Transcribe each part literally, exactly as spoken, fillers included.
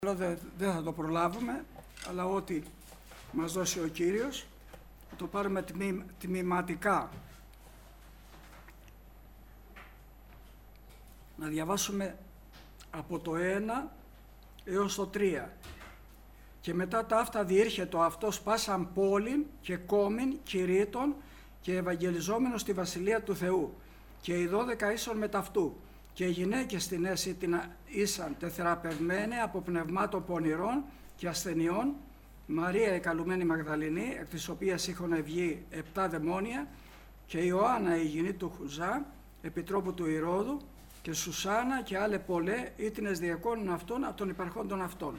Δεν δε θα το προλάβουμε, αλλά ό,τι μας δώσει ο Κύριος θα το πάρουμε τμή, τμηματικά. Να διαβάσουμε από το ένα έως το τρία. Και μετά τα αυτά διήρχετο αυτός πάσαν πόλην και κόμην κηρύττων και ευαγγελιζόμενος στη Βασιλεία του Θεού. Και οι δώδεκα ίσον με ταυτού. Και οι γυναίκες στην αίση την ήσαν τεθεραπευμένοι από πνευμάτων πονηρών και ασθενειών, Μαρία η καλουμένη Μαγδαληνή, εκ της οποίας είχαν βγει επτά δαιμόνια, και Ιωάννα η γυνή του Χουζά, επιτρόπου του Ηρώδου, και Σουσάνα και άλλε πολλέ, ήτινες διακόνουν αυτών από των υπαρχόντων αυτών.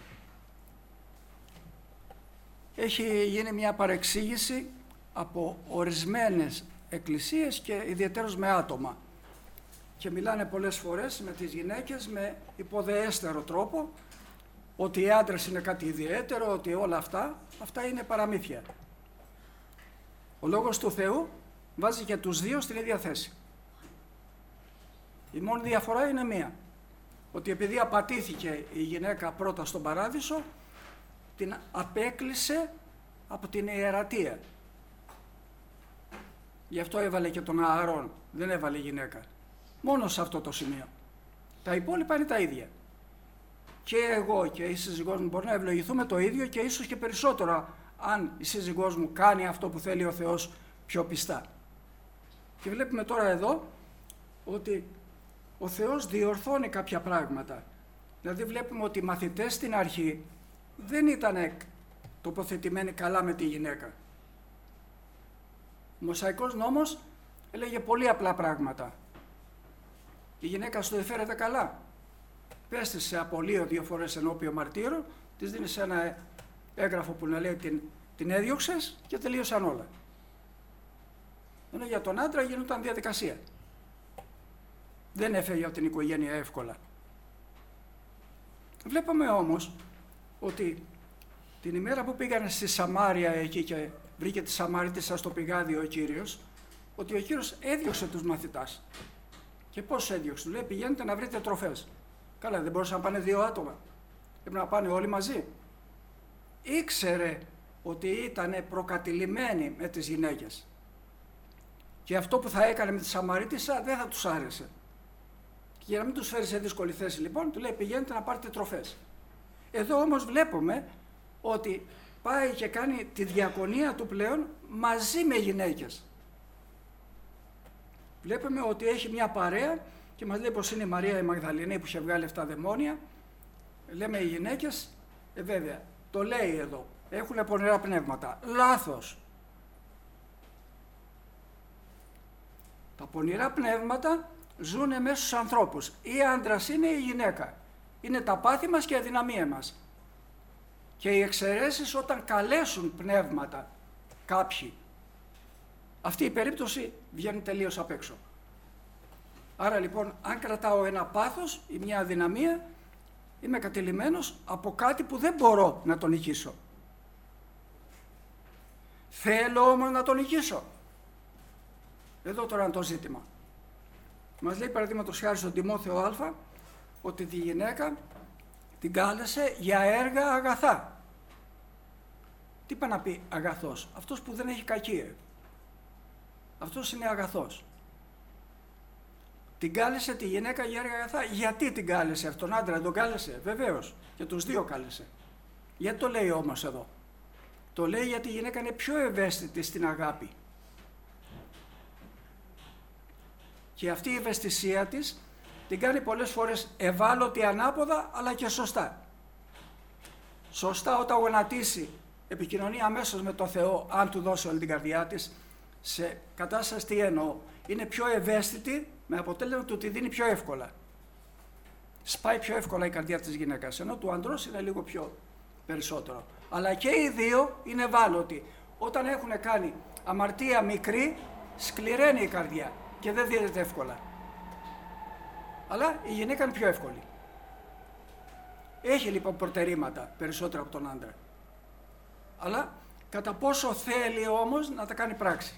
Έχει γίνει μια παρεξήγηση από ορισμένες εκκλησίες και ιδιαίτερως με άτομα. Και μιλάνε πολλές φορές με τις γυναίκες με υποδεέστερο τρόπο, ότι οι άντρες είναι κάτι ιδιαίτερο, ότι όλα αυτά, αυτά είναι παραμύθια. Ο Λόγος του Θεού βάζει και τους δύο στην ίδια θέση. Η μόνη διαφορά είναι μία, ότι επειδή απατήθηκε η γυναίκα πρώτα στον παράδεισο, την απέκλεισε από την ιερατεία. Γι' αυτό έβαλε και τον Ααρών, δεν έβαλε γυναίκα. Μόνο σε αυτό το σημείο. Τα υπόλοιπα είναι τα ίδια. Και εγώ και η σύζυγός μου μπορεί να ευλογηθούμε το ίδιο και ίσως και περισσότερο αν η σύζυγός μου κάνει αυτό που θέλει ο Θεός πιο πιστά. Και βλέπουμε τώρα εδώ ότι ο Θεός διορθώνει κάποια πράγματα. Δηλαδή βλέπουμε ότι οι μαθητές στην αρχή δεν ήταν τοποθετημένοι καλά με τη γυναίκα. Ο Μωσαϊκός νόμος έλεγε πολύ απλά πράγματα. Η γυναίκα σου δεν φέρεται καλά. Πες της σε απολύω δύο φορές ενώπιο μαρτύρου, της δίνεις ένα έγγραφο που να λέει την, την έδιωξες και τελείωσαν όλα. Ενώ για τον άντρα γινόταν διαδικασία. Δεν έφεγε από την οικογένεια εύκολα. Βλέπαμε όμως ότι την ημέρα που πήγανε στη Σαμάρια εκεί και βρήκε τη Σαμαρίτισσα στο πηγάδι ο Κύριος, ότι ο Κύριος έδιωξε τους μαθητάς. Και πώς έδιωξε, του λέει πηγαίνετε να βρείτε τροφές. Καλά, δεν μπορούσαν να πάνε δύο άτομα. Πρέπει να πάνε όλοι μαζί. Ήξερε ότι ήταν προκατηλημένοι με τις γυναίκες. Και αυτό που θα έκανε με τη Σαμαρίτισσα δεν θα τους άρεσε. Και για να μην τους φέρει σε δύσκολη θέση λοιπόν, του λέει πηγαίνετε να πάρετε τροφές. Εδώ όμως βλέπουμε ότι πάει και κάνει τη διακονία του πλέον μαζί με γυναίκες. Βλέπουμε ότι έχει μια παρέα και μας λέει πως είναι η Μαρία η Μαγδαληνή που είχε βγάλει αυτά δαιμόνια. Λέμε οι γυναίκες, ε, βέβαια, το λέει εδώ, έχουν πονηρά πνεύματα. Λάθος. Τα πονηρά πνεύματα ζουν μέσα στους ανθρώπους. Ή άντρας είναι η γυναίκα. Είναι τα πάθη μας και η αδυναμία μας. Και οι εξαιρέσεις όταν καλέσουν πνεύματα κάποιοι. Αυτή η περίπτωση βγαίνει τελείως απ' έξω. Άρα λοιπόν, αν κρατάω ένα πάθος ή μια αδυναμία, είμαι κατελημμένος από κάτι που δεν μπορώ να τον νικήσω. Θέλω όμως να τον νικήσω. Εδώ τώρα είναι το ζήτημα. Μας λέει παραδείγματος χάρη στον Τιμόθεο Α, ότι τη γυναίκα την κάλεσε για έργα αγαθά. Τι πάει να πει αγαθός? Αυτός που δεν έχει κακία. Αυτός είναι αγαθός. Την κάλεσε τη γυναίκα για έργα αγαθά. Γιατί την κάλεσε αυτόν τον άντρα, τον κάλεσε? Βεβαίως. Και τους δύο κάλεσε. Γιατί το λέει όμως εδώ? Το λέει γιατί η γυναίκα είναι πιο ευαίσθητη στην αγάπη. Και αυτή η ευαισθησία της την κάνει πολλές φορές ευάλωτη ανάποδα, αλλά και σωστά. Σωστά όταν γονατίσει, επικοινωνεί αμέσως με το Θεό, αν του δώσει όλη την καρδιά της, σε κατάσταση τι εννοώ, είναι πιο ευαίσθητη, με αποτέλεσμα του τη δίνει πιο εύκολα. Σπάει πιο εύκολα η καρδιά της γυναίκας, ενώ του αντρός είναι λίγο πιο περισσότερο. Αλλά και οι δύο είναι ευάλωτοι. Όταν έχουν κάνει αμαρτία μικρή, σκληραίνει η καρδιά και δεν δίνεται εύκολα. Αλλά η γυναίκα είναι πιο εύκολη. Έχει λοιπόν προτερήματα περισσότερα από τον άντρα. Αλλά κατά πόσο θέλει όμως να τα κάνει πράξη.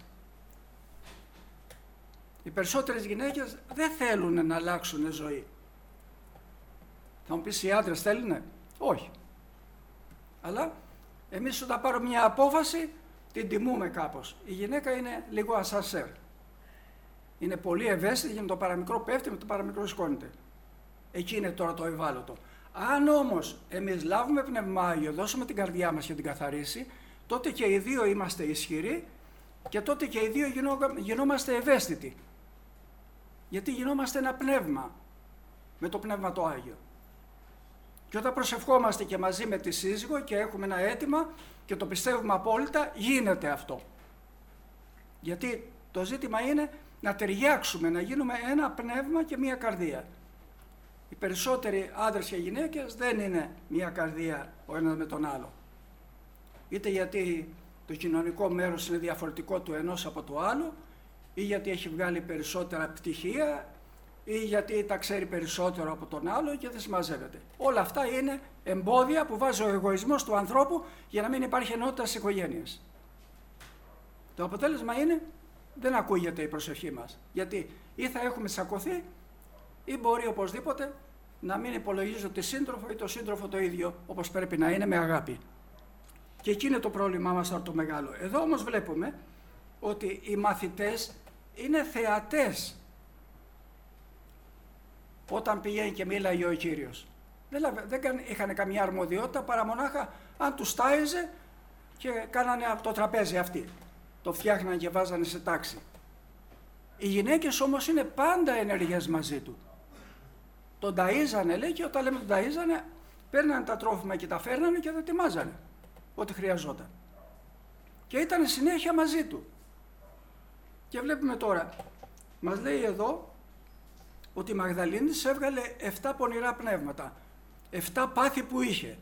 Οι περισσότερες γυναίκες δεν θέλουν να αλλάξουν ζωή. Θα μου πεις οι άντρες θέλουνε? Όχι. Αλλά εμείς όταν πάρουμε μια απόφαση την τιμούμε κάπως. Η γυναίκα είναι λίγο ασανσέρ. Είναι πολύ ευαίσθητη και με το παραμικρό πέφτει, με το παραμικρό σηκώνεται. Εκεί είναι τώρα το ευάλωτο. Αν όμως εμείς λάβουμε Πνεύμα Άγιο, δώσουμε την καρδιά μας και την καθαρίσει, τότε και οι δύο είμαστε ισχυροί και τότε και οι δύο γινό, γινόμαστε ευαίσθητοι. Γιατί γινόμαστε ένα πνεύμα με το Πνεύμα το Άγιο. Και όταν προσευχόμαστε και μαζί με τη σύζυγο και έχουμε ένα αίτημα και το πιστεύουμε απόλυτα, γίνεται αυτό. Γιατί το ζήτημα είναι να ταιριάξουμε, να γίνουμε ένα πνεύμα και μία καρδία. Οι περισσότεροι άντρες και γυναίκες δεν είναι μία καρδία ο ένας με τον άλλο. Είτε γιατί το κοινωνικό μέρος είναι διαφορετικό του ενός από το άλλο, ή γιατί έχει βγάλει περισσότερα πτυχία, ή γιατί τα ξέρει περισσότερο από τον άλλο και δεν συμμαζεύεται. Όλα αυτά είναι εμπόδια που βάζει ο εγωισμός του ανθρώπου για να μην υπάρχει ενότητα στις οικογένειες. Το αποτέλεσμα είναι δεν ακούγεται η προσευχή μας. Γιατί ή θα έχουμε τσακωθεί ή μπορεί οπωσδήποτε να μην υπολογίζω τη σύντροφο ή το σύντροφο το ίδιο όπως πρέπει να είναι με αγάπη. Και εκεί είναι το πρόβλημά μας τώρα το μεγάλο. Εδώ όμως βλέπουμε ότι οι μαθητές είναι θεατές όταν πηγαίνει και μίλαγε ο Κύριος. Δεν, δεν είχαν καμιά αρμοδιότητα παρά μονάχα αν τους τάιζε και κάνανε από το τραπέζι αυτοί. Το φτιάχναν και βάζανε σε τάξη. Οι γυναίκες όμως είναι πάντα ενεργές μαζί του. Τον ταΐζανε, λέει, και όταν λέμε τον ταΐζανε, παίρνανε τα τρόφιμα και τα φέρνανε και τα ετοιμάζανε ό,τι χρειαζόταν. Και ήταν συνέχεια μαζί του. Και βλέπουμε τώρα, μας λέει εδώ ότι η Μαγδαλήνη της έβγαλε εφτά πονηρά πνεύματα, εφτά πάθη που είχε.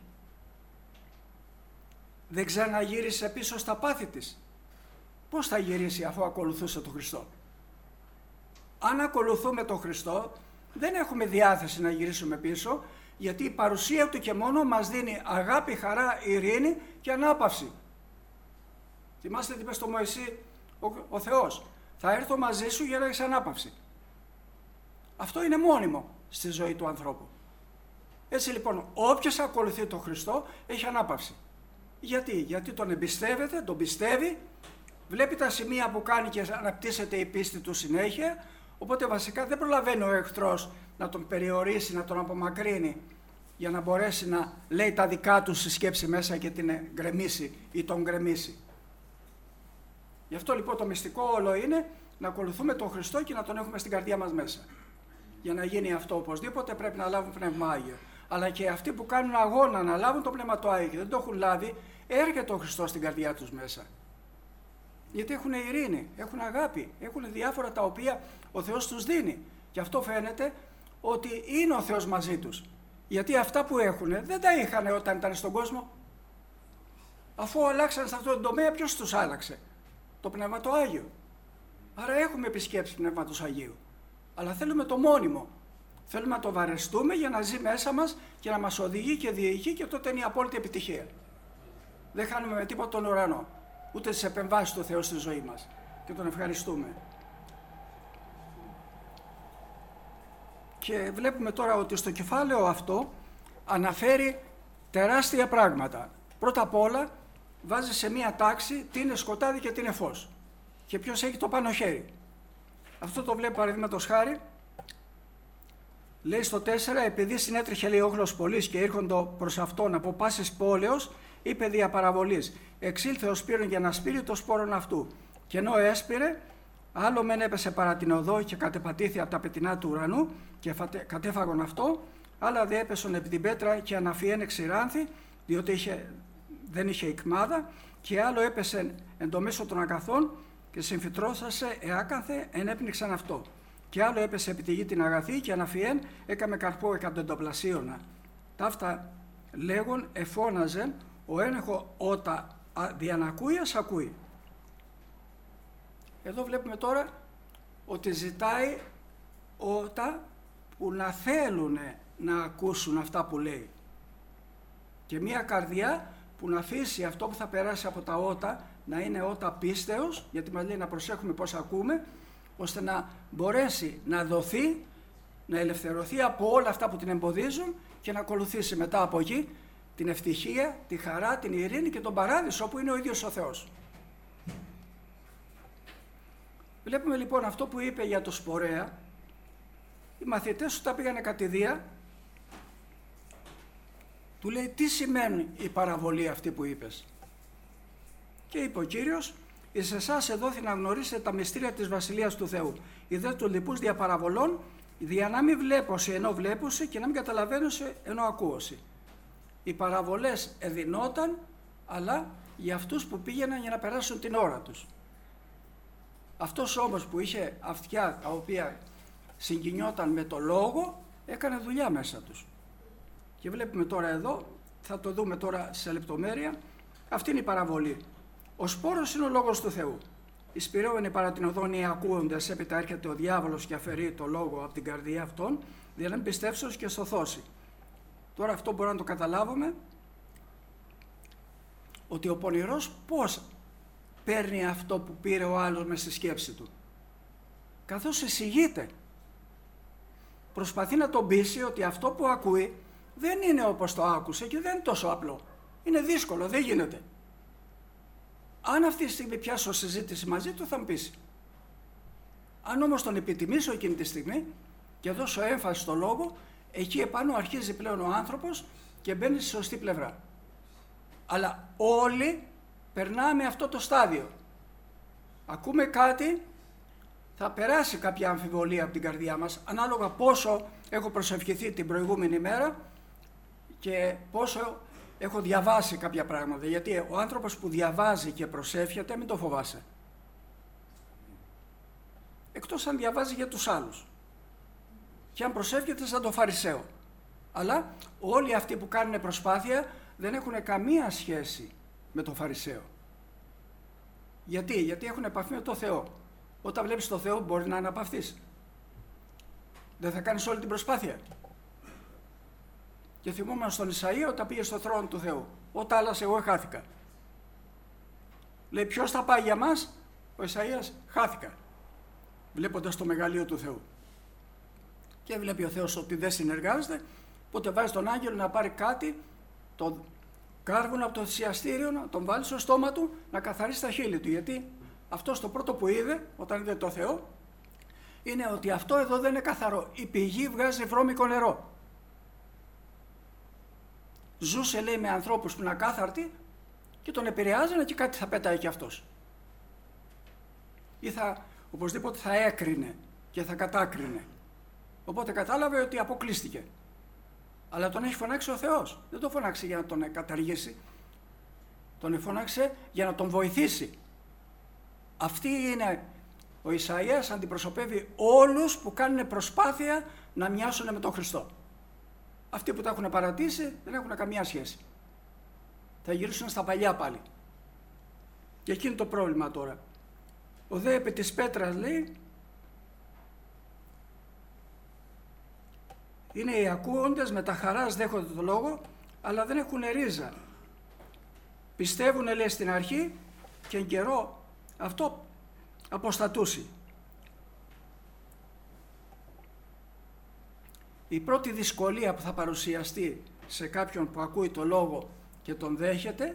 Δεν ξαναγύρισε πίσω στα πάθη της. Πώς θα γυρίσει αφού ακολουθούσε τον Χριστό? Αν ακολουθούμε τον Χριστό, δεν έχουμε διάθεση να γυρίσουμε πίσω, γιατί η παρουσία του και μόνο μας δίνει αγάπη, χαρά, ειρήνη και ανάπαυση. Θυμάστε τι είπε στο Μωυσή ο, ο Θεός? Θα έρθω μαζί σου για να έχεις ανάπαυση. Αυτό είναι μόνιμο στη ζωή του ανθρώπου. Έτσι λοιπόν, όποιος ακολουθεί τον Χριστό έχει ανάπαυση. Γιατί? Γιατί τον εμπιστεύεται, τον πιστεύει, βλέπει τα σημεία που κάνει και αναπτύσσεται η πίστη του συνέχεια, οπότε βασικά δεν προλαβαίνει ο εχθρός να τον περιορίσει, να τον απομακρύνει για να μπορέσει να λέει τα δικά του στη σκέψη μέσα και την γκρεμίσει ή τον γκρεμίσει. Γι' αυτό λοιπόν το μυστικό όλο είναι να ακολουθούμε τον Χριστό και να τον έχουμε στην καρδιά μας μέσα. Για να γίνει αυτό οπωσδήποτε πρέπει να λάβουν Πνεύμα Άγιο. Αλλά και αυτοί που κάνουν αγώνα να λάβουν το Πνεύμα το Άγιο και δεν το έχουν λάβει, έρχεται ο Χριστός στην καρδιά τους μέσα. Γιατί έχουν ειρήνη, έχουν αγάπη, έχουν διάφορα τα οποία ο Θεός τους δίνει. Και αυτό φαίνεται ότι είναι ο Θεός μαζί τους. Γιατί αυτά που έχουν δεν τα είχαν όταν ήταν στον κόσμο. Αφού αλλάξαν σε αυτόν τον τομέα, ποιος τους άλλαξε? Το Πνεύμα το Άγιο. Άρα έχουμε επισκέψει Πνεύματος Αγίου. Αλλά θέλουμε το μόνιμο. Θέλουμε να το βαρεστούμε για να ζει μέσα μας και να μας οδηγεί και διηγεί, και τότε είναι η απόλυτη επιτυχία. Δεν χάνουμε με τίποτα τον ουρανό, ούτε τις επεμβάσεις του Θεού στη ζωή μας. Και τον ευχαριστούμε. Και βλέπουμε τώρα ότι στο κεφάλαιο αυτό αναφέρει τεράστια πράγματα. Πρώτα απ' όλα βάζει σε μία τάξη τι είναι σκοτάδι και τι είναι φως. Και ποιος έχει το πάνω χέρι. Αυτό το βλέπει παραδείγματος χάρη. Λέει στο τέσσερα, επειδή συνέτρεχε λέει όχλος πολλής και ήρχοντο προς αυτόν από πάσης πόλεως, είπε δια παραβολής, εξήλθε ο σπύρον για να σπείρει το σπόρον αυτού. Και ενώ έσπηρε, άλλο μεν έπεσε παρά την οδό και κατεπατήθη από τα πετεινά του ουρανού και κατέφαγον αυτό, άλλα δε έπεσον επί την πέτρα και αναφιέν εξηράνθη, διότι είχε, δεν είχε ικμάδα, και άλλο έπεσε εν το μέσο των αγαθών και συμφυτρώσασε εάκαθε ενέπνιξαν αυτό. Και άλλο έπεσε επί τη γη την αγαθή και αναφιέν έκαμε καρπό εκατοντοπλασίωνα. Ταύτα λέγον εφώναζεν ο ένεχο ότα διανακούει ας ακούει. Εδώ βλέπουμε τώρα ότι ζητάει ότα που να θέλουν να ακούσουν αυτά που λέει. Και μια καρδιά που να αφήσει αυτό που θα περάσει από τα ότα να είναι ότα πίστεως, γιατί μας λέει να προσέχουμε πώς ακούμε, ώστε να μπορέσει να δοθεί, να ελευθερωθεί από όλα αυτά που την εμποδίζουν και να ακολουθήσει μετά από εκεί την ευτυχία, τη χαρά, την ειρήνη και τον παράδεισο που είναι ο ίδιος ο Θεός. Βλέπουμε λοιπόν αυτό που είπε για το σπορέα. Οι μαθητές του τα πήγανε κατηδία. Του λέει τι σημαίνει η παραβολή αυτή που είπες. Και είπε ο Κύριος, εις εσάς εδόθη να γνωρίσετε τα μυστήρια της Βασιλείας του Θεού. Ιδέ του λοιπούς δια παραβολών, δια να μην βλέπωσι ενώ βλέπωσι και να μην καταλαβαίνωσι ενώ ακούωσι. Οι παραβολές εδινόταν, αλλά για αυτούς που πήγαιναν για να περάσουν την ώρα τους. Αυτός όμως που είχε αυτιά τα οποία συγκινιόταν με το λόγο, έκανε δουλειά μέσα τους. Και βλέπουμε τώρα εδώ, θα το δούμε τώρα σε λεπτομέρεια, αυτή είναι η παραβολή. Ο σπόρος είναι ο λόγος του Θεού. Οι σπυρώμενοι παρά την οδόν οι ακούοντες, έπειτα έρχεται ο διάβολος και αφαιρεί το λόγο από την καρδιά αυτών, για να μην πιστέψουν και σωθώσει. Τώρα αυτό μπορούμε να το καταλάβουμε, ότι ο πονηρός πώς παίρνει αυτό που πήρε ο άλλος μες στη σκέψη του. Καθώς εισηγείται. Προσπαθεί να τον πείσει ότι αυτό που ακούει δεν είναι όπως το άκουσε και δεν είναι τόσο απλό. Είναι δύσκολο, δεν γίνεται. Αν αυτή τη στιγμή πιάσω συζήτηση μαζί του θα μου πείσει. Αν όμως τον επιτιμήσω εκείνη τη στιγμή και δώσω έμφαση στο λόγο, εκεί επάνω αρχίζει πλέον ο άνθρωπος και μπαίνει στη σωστή πλευρά. Αλλά όλοι περνάμε αυτό το στάδιο. Ακούμε κάτι, θα περάσει κάποια αμφιβολία από την καρδιά μας, ανάλογα πόσο έχω προσευχηθεί την προηγούμενη μέρα και πόσο έχω διαβάσει κάποια πράγματα. Γιατί ο άνθρωπος που διαβάζει και προσεύχεται, μην το φοβάσαι. Εκτός αν διαβάζει για τους άλλους. Και αν προσεύχεται σαν το Φαρισαίο. Αλλά όλοι αυτοί που κάνουν προσπάθεια δεν έχουν καμία σχέση με τον Φαρισαίο. Γιατί, γιατί έχουν επαφή με τον Θεό. Όταν βλέπεις τον Θεό μπορεί να αναπαυθείς. Δεν θα κάνεις όλη την προσπάθεια. Και θυμόμαστε στον Ισαΐα όταν πήγε στο θρόνο του Θεού. Όταν άλλασε εγώ χάθηκα. Λέει ποιος θα πάει για μας, ο Ισαΐας χάθηκα. Βλέποντας το μεγαλείο του Θεού. Και βλέπει ο Θεός ότι δεν συνεργάζεται, οπότε βάζει τον άγγελο να πάρει κάτι, το κάρβουνο από το θυσιαστήριο, να τον βάλει στο στόμα του, να καθαρίσει τα χείλη του. Γιατί αυτό το πρώτο που είδε, όταν είδε το Θεό, είναι ότι αυτό εδώ δεν είναι καθαρό. Η πηγή βγάζει βρώμικο νερό. Ζούσε, λέει, με ανθρώπους που είναι ακάθαρτοι και τον επηρεάζανε και κάτι θα πέταει και αυτός. Ή θα, οπωσδήποτε θα έκρινε και θα κατάκρινε. Οπότε κατάλαβε ότι αποκλείστηκε. Αλλά τον έχει φωνάξει ο Θεός. Δεν τον φωνάξει για να τον καταργήσει. Τον φωνάξε για να τον βοηθήσει. Αυτή είναι, ο Ισαΐας αντιπροσωπεύει όλους που κάνουν προσπάθεια να μοιάσουν με τον Χριστό. Αυτοί που τα έχουν παρατήσει δεν έχουν καμία σχέση. Θα γυρίσουν στα παλιά πάλι. Και εκεί είναι το πρόβλημα τώρα. Ο δε επί της πέτρας λέει, είναι οι ακούοντες, με τα χαράς δέχονται το λόγο, αλλά δεν έχουν ρίζα. Πιστεύουν, λέει, στην αρχή και εν καιρό αυτό αποστατούσει. Η πρώτη δυσκολία που θα παρουσιαστεί σε κάποιον που ακούει το λόγο και τον δέχεται,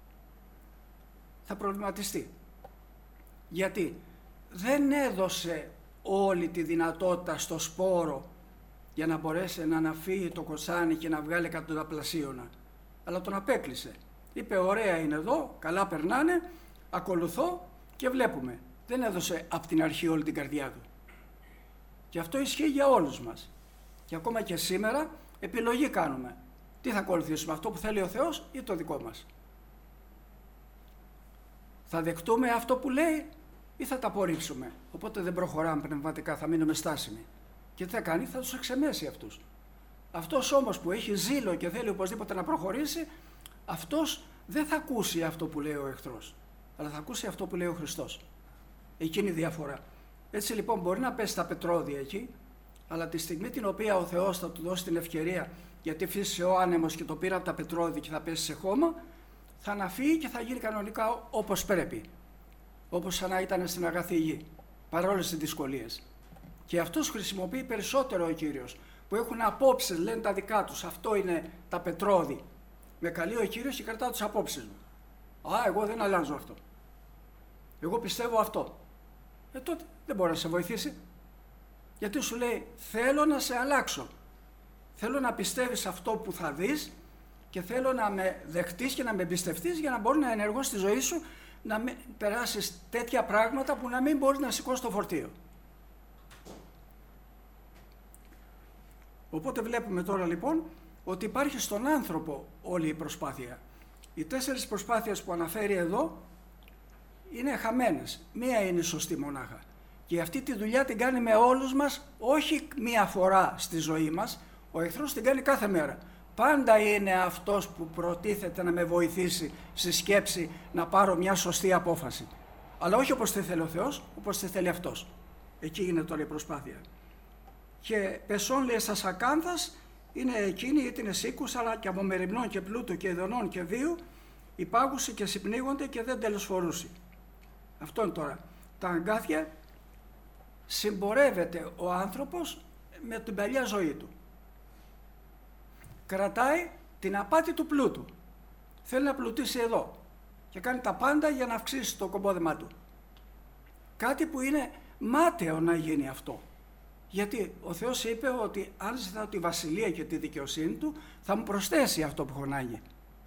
θα προβληματιστεί. Γιατί δεν έδωσε όλη τη δυνατότητα στο σπόρο για να μπορέσει να αναφύγει το κοτσάνι και να βγάλει εκατονταπλασίωνα. Αλλά τον απέκλεισε. Είπε ωραία είναι εδώ, καλά περνάνε, ακολουθώ και βλέπουμε. Δεν έδωσε από την αρχή όλη την καρδιά του. Και αυτό ισχύει για όλους μας. Και ακόμα και σήμερα επιλογή κάνουμε. Τι θα ακολουθήσουμε, αυτό που θέλει ο Θεός ή το δικό μας. Θα δεχτούμε αυτό που λέει ή θα τα απορρίψουμε. Οπότε δεν προχωράμε πνευματικά, θα μείνουμε στάσιμοι. Και τι θα κάνει, θα τους εξεμέσει αυτούς. Αυτός όμως που έχει ζήλο και θέλει οπωσδήποτε να προχωρήσει, αυτός δεν θα ακούσει αυτό που λέει ο εχθρός, αλλά θα ακούσει αυτό που λέει ο Χριστός. Εκείνη η διαφορά. Έτσι λοιπόν μπορεί να πέσει στα πετρώδια εκεί, αλλά τη στιγμή την οποία ο Θεός θα του δώσει την ευκαιρία, γιατί φύσησε ο άνεμος και το πήρε από τα πετρώδια και θα πέσει σε χώμα, θα αναφύγει και θα γίνει κανονικά όπως πρέπει. Όπως σαν να ήταν στην αγαθή γη, παρόλες τις δυσκολίες. Και αυτούς χρησιμοποιεί περισσότερο ο Κύριος, που έχουν απόψεις, λένε τα δικά τους, αυτό είναι τα πετρώδη. Με καλεί ο Κύριος και κρατάω τις απόψεις μου. Α, εγώ δεν αλλάζω αυτό. Εγώ πιστεύω αυτό. Ε, τότε δεν μπορεί να σε βοηθήσει. Γιατί σου λέει, θέλω να σε αλλάξω. Θέλω να πιστεύεις αυτό που θα δεις και θέλω να με δεχτείς και να με εμπιστευτείς για να μπορεί να ενεργώ στη ζωή σου, να μην περάσεις τέτοια πράγματα που να μην μπορείς να σηκώσεις το φορτίο. Οπότε βλέπουμε τώρα λοιπόν ότι υπάρχει στον άνθρωπο όλη η προσπάθεια. Οι τέσσερις προσπάθειες που αναφέρει εδώ είναι χαμένες. Μία είναι σωστή μονάχα. Και αυτή τη δουλειά την κάνει με όλους μας, όχι μία φορά στη ζωή μας. Ο εχθρός την κάνει κάθε μέρα. Πάντα είναι αυτός που προτίθεται να με βοηθήσει στη σκέψη να πάρω μια σωστή απόφαση. Αλλά όχι όπως τη θέλει ο Θεός, όπως τη θέλει αυτός. Εκεί είναι τώρα η προσπάθεια. Και πεσόν λέει σας ακάνθας είναι εκείνοι είτε είναι σίκους αλλά και από μεριμνών και πλούτου και ειδονών και βίου υπάγουσι και συμπνίγονται και δεν τελεσφορούσι. Αυτό είναι τώρα. Τα αγκάθια συμπορεύεται ο άνθρωπος με την παλιά ζωή του. Κρατάει την απάτη του πλούτου. Θέλει να πλουτίσει εδώ και κάνει τα πάντα για να αυξήσει το κομπόδεμά του. Κάτι που είναι μάταιο να γίνει αυτό. Γιατί ο Θεός είπε ότι αν ζητάω τη βασιλεία και τη δικαιοσύνη του θα μου προσθέσει αυτό που έχω ανάγκη.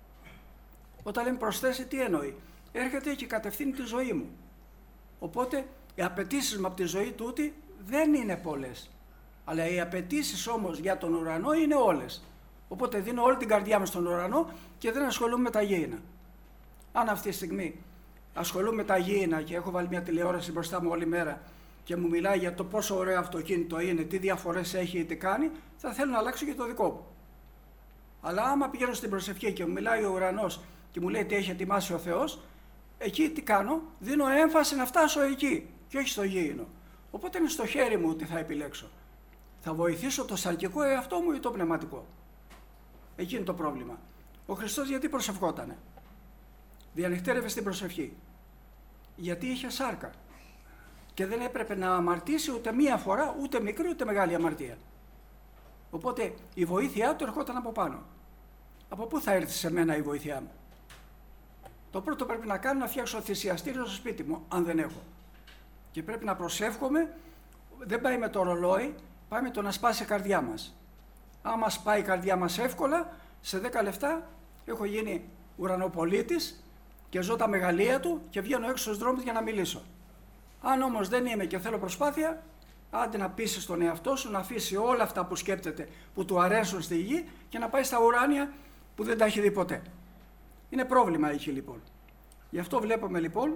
Όταν λέμε προσθέσει τι εννοεί? Έρχεται και κατευθύνει τη ζωή μου. Οπότε οι απαιτήσεις μου από τη ζωή τούτη δεν είναι πολλές. Αλλά οι απαιτήσεις όμως για τον ουρανό είναι όλες. Οπότε δίνω όλη την καρδιά μου στον ουρανό και δεν ασχολούμαι με τα γήινα. Αν αυτή τη στιγμή ασχολούμαι με τα γήινα και έχω βάλει μια τηλεόραση μπροστά μου όλη μέρα και μου μιλάει για το πόσο ωραίο αυτοκίνητο είναι, τι διαφορές έχει ή τι κάνει, θα θέλω να αλλάξω και το δικό μου. Αλλά άμα πηγαίνω στην προσευχή και μου μιλάει ο ουρανός και μου λέει τι έχει ετοιμάσει ο Θεός, εκεί τι κάνω? Δίνω έμφαση να φτάσω εκεί και όχι στο γήινο. Οπότε είναι στο χέρι μου τι θα επιλέξω. Θα βοηθήσω το σαρκικό εαυτό μου ή το πνευματικό? Εκεί είναι το πρόβλημα. Ο Χριστός γιατί προσευχότανε? Διανυκτέρευε στην προσευχή. Γιατί είχε σάρκα. Και δεν έπρεπε να αμαρτήσει ούτε μία φορά, ούτε μικρή ούτε μεγάλη αμαρτία. Οπότε η βοήθειά του ερχόταν από πάνω. Από πού θα έρθει σε μένα η βοήθειά μου? Το πρώτο πρέπει να κάνω να φτιάξω θυσιαστήριο στο σπίτι μου, αν δεν έχω. Και πρέπει να προσεύχομαι, δεν πάει με το ρολόι, πάει με το να σπάσει η καρδιά μας. Άμα σπάει η καρδιά μας εύκολα, σε δέκα λεπτά έχω γίνει ουρανοπολίτης και ζω τα μεγαλεία του και βγαίνω έξω στους δρόμους για να μιλήσω. Αν όμως δεν είμαι και θέλω προσπάθεια, άντε να πείσεις τον εαυτό σου να αφήσει όλα αυτά που σκέπτεται, που του αρέσουν στη γη και να πάει στα ουράνια που δεν τα έχει δει ποτέ. Είναι πρόβλημα εκεί λοιπόν. Γι' αυτό βλέπουμε λοιπόν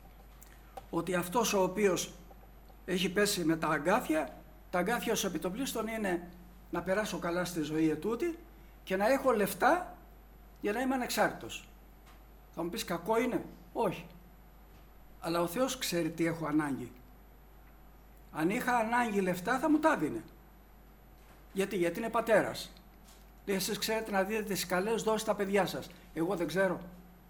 ότι αυτός ο οποίος έχει πέσει με τα αγκάθια, τα αγκάθια ως επιτοπλίστων είναι να περάσω καλά στη ζωή ετούτη και να έχω λεφτά για να είμαι ανεξάρτητος. Θα μου πεις κακό είναι? Όχι. Αλλά ο Θεός ξέρει τι έχω ανάγκη. Αν είχα ανάγκη λεφτά θα μου τα δίνε. Γιατί? Γιατί είναι πατέρας. Λέει εσείς ξέρετε να δείτε τις καλές δόσεις στα παιδιά σας. Εγώ δεν ξέρω.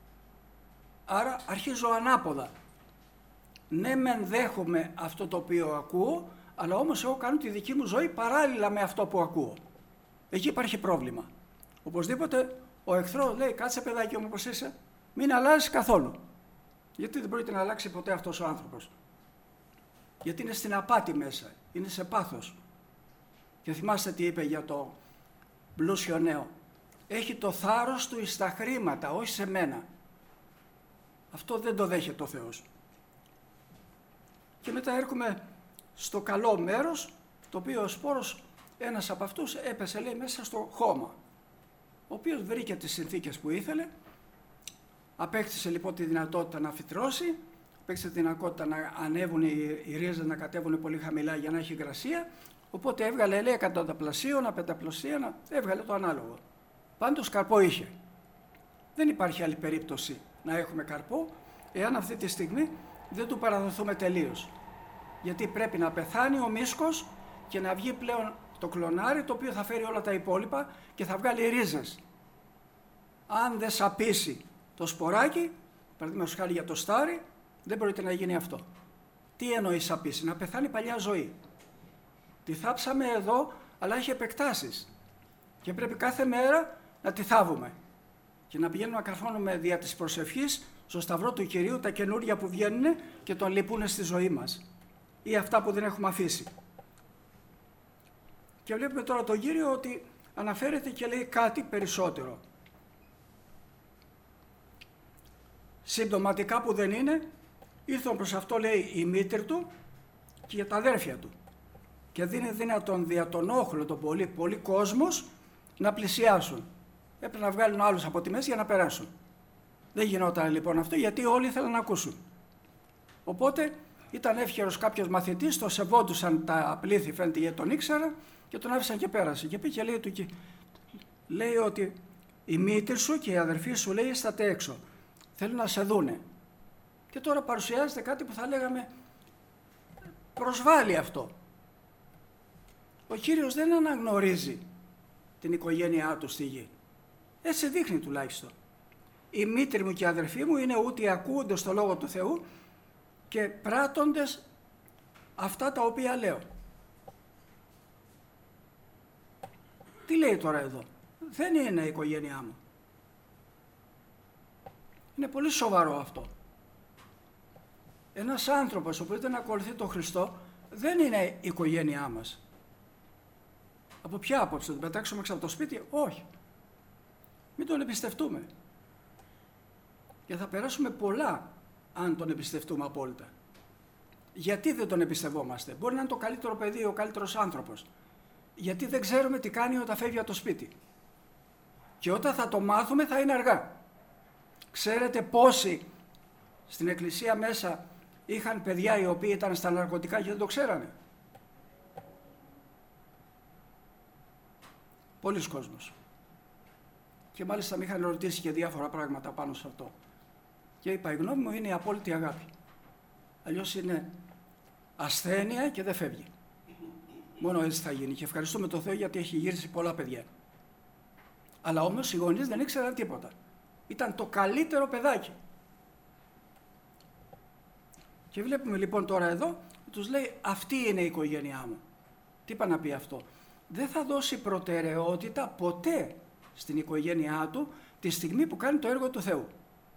Άρα αρχίζω ανάποδα. Ναι μεν δέχομαι αυτό το οποίο ακούω, αλλά όμως εγώ κάνω τη δική μου ζωή παράλληλα με αυτό που ακούω. Εκεί υπάρχει πρόβλημα. Οπωσδήποτε ο εχθρός λέει κάτσε παιδάκι μου όπως είσαι, μην αλλάζεις καθόλου. Γιατί δεν πρόκειται να αλλάξει ποτέ αυτός ο άνθρωπος? Γιατί είναι στην απάτη μέσα, είναι σε πάθος. Και θυμάστε τι είπε για το πλούσιο νέο. Έχει το θάρρος του εις τα χρήματα, όχι σε μένα. Αυτό δεν το δέχεται ο Θεός. Και μετά έρχομαι στο καλό μέρος, το οποίο ο σπόρος, ένας από αυτούς έπεσε λέει μέσα στο χώμα, ο οποίος βρήκε τις συνθήκες που ήθελε, απέκτησε λοιπόν τη δυνατότητα να φυτρώσει, απέκτησε τη δυνατότητα να ανέβουν οι, οι ρίζες, να κατέβουν πολύ χαμηλά για να έχει υγρασία, οπότε έβγαλε λέει εκατονταπλασίωνα, πενταπλασίωνα, έβγαλε το ανάλογο. Πάντως καρπό είχε. Δεν υπάρχει άλλη περίπτωση να έχουμε καρπό, εάν αυτή τη στιγμή δεν του παραδοθούμε τελείως. Γιατί πρέπει να πεθάνει ο μίσκος και να βγει πλέον το κλονάρι, το οποίο θα φέρει όλα τα υπόλοιπα και θα βγάλει ρίζες. Αν δεν σαπίσει το σποράκι, παραδείγματος χάρη για το στάρι, δεν μπορείτε να γίνει αυτό. Τι εννοεί σαπίσει? Να πεθάνει η παλιά ζωή. Τη θάψαμε εδώ, αλλά έχει επεκτάσεις. Και πρέπει κάθε μέρα να τη θάβουμε. και να πηγαίνουμε να καρφώνουμε δια της προσευχής στο σταυρό του Κυρίου τα καινούργια που βγαίνουν και τον λείπουν στη ζωή μας ή αυτά που δεν έχουμε αφήσει. Και βλέπουμε τώρα τον Κύριο ότι αναφέρεται και λέει κάτι περισσότερο. Συμπτωματικά που δεν είναι, ήρθαν προς αυτό, λέει, η μήτρη του και για τα αδέρφια του. Και δίνει δυνατόν δια τον όχλο τον πολύ, πολύ κόσμος να πλησιάσουν. Έπρεπε να βγάλουν άλλους από τη μέση για να περάσουν. Δεν γινόταν λοιπόν αυτό, γιατί όλοι ήθελαν να ακούσουν. Οπότε ήταν εύχερος κάποιος μαθητής, το σεβόντουσαν τα πλήθη, φαίνεται, γιατί τον ήξερα και τον άφησαν και πέρασε. Και πήγε και λέει, του, λέει ότι η μήτρη σου και η αδερφή σου, λέει, στάτε έξω. Θέλουν να σε δούνε. Και τώρα παρουσιάζεται κάτι που θα λέγαμε προσβάλλει αυτό. Ο Κύριος δεν αναγνωρίζει την οικογένειά του στη γη. Έτσι δείχνει τουλάχιστον. Η μήτρη μου και η αδερφή μου είναι ούτε ακούγονται στο Λόγο του Θεού και πράττοντες αυτά τα οποία λέω. Τι λέει τώρα εδώ? Δεν είναι η οικογένειά μου. Είναι πολύ σοβαρό αυτό. Ένας άνθρωπος που δεν ακολουθεί τον Χριστό δεν είναι η οικογένειά μας. Από ποια άποψη? Θα τον πετάξουμε έξω από το σπίτι? Όχι. Μην τον εμπιστευτούμε. Και θα περάσουμε πολλά αν τον εμπιστευτούμε απόλυτα. Γιατί δεν τον εμπιστευόμαστε? Μπορεί να είναι το καλύτερο παιδί, ο καλύτερος άνθρωπος. Γιατί δεν ξέρουμε τι κάνει όταν φεύγει από το σπίτι. Και όταν θα το μάθουμε θα είναι αργά. Ξέρετε πόσοι στην εκκλησία μέσα είχαν παιδιά οι οποίοι ήταν στα ναρκωτικά και δεν το ξέρανε? Πολλοί κόσμος. Και μάλιστα με είχαν ρωτήσει και διάφορα πράγματα πάνω σε αυτό. Και είπα, η γνώμη μου είναι η απόλυτη αγάπη. Αλλιώς είναι ασθένεια και δεν φεύγει. Μόνο έτσι θα γίνει. Και ευχαριστούμε τον Θεό γιατί έχει γύρισει πολλά παιδιά. Αλλά όμως οι γονείς δεν ήξεραν τίποτα. Ήταν το καλύτερο παιδάκι. Και βλέπουμε λοιπόν τώρα εδώ, τους λέει, αυτή είναι η οικογένειά μου. Τι είπα να πει αυτό? Δεν θα δώσει προτεραιότητα ποτέ στην οικογένειά του τη στιγμή που κάνει το έργο του Θεού.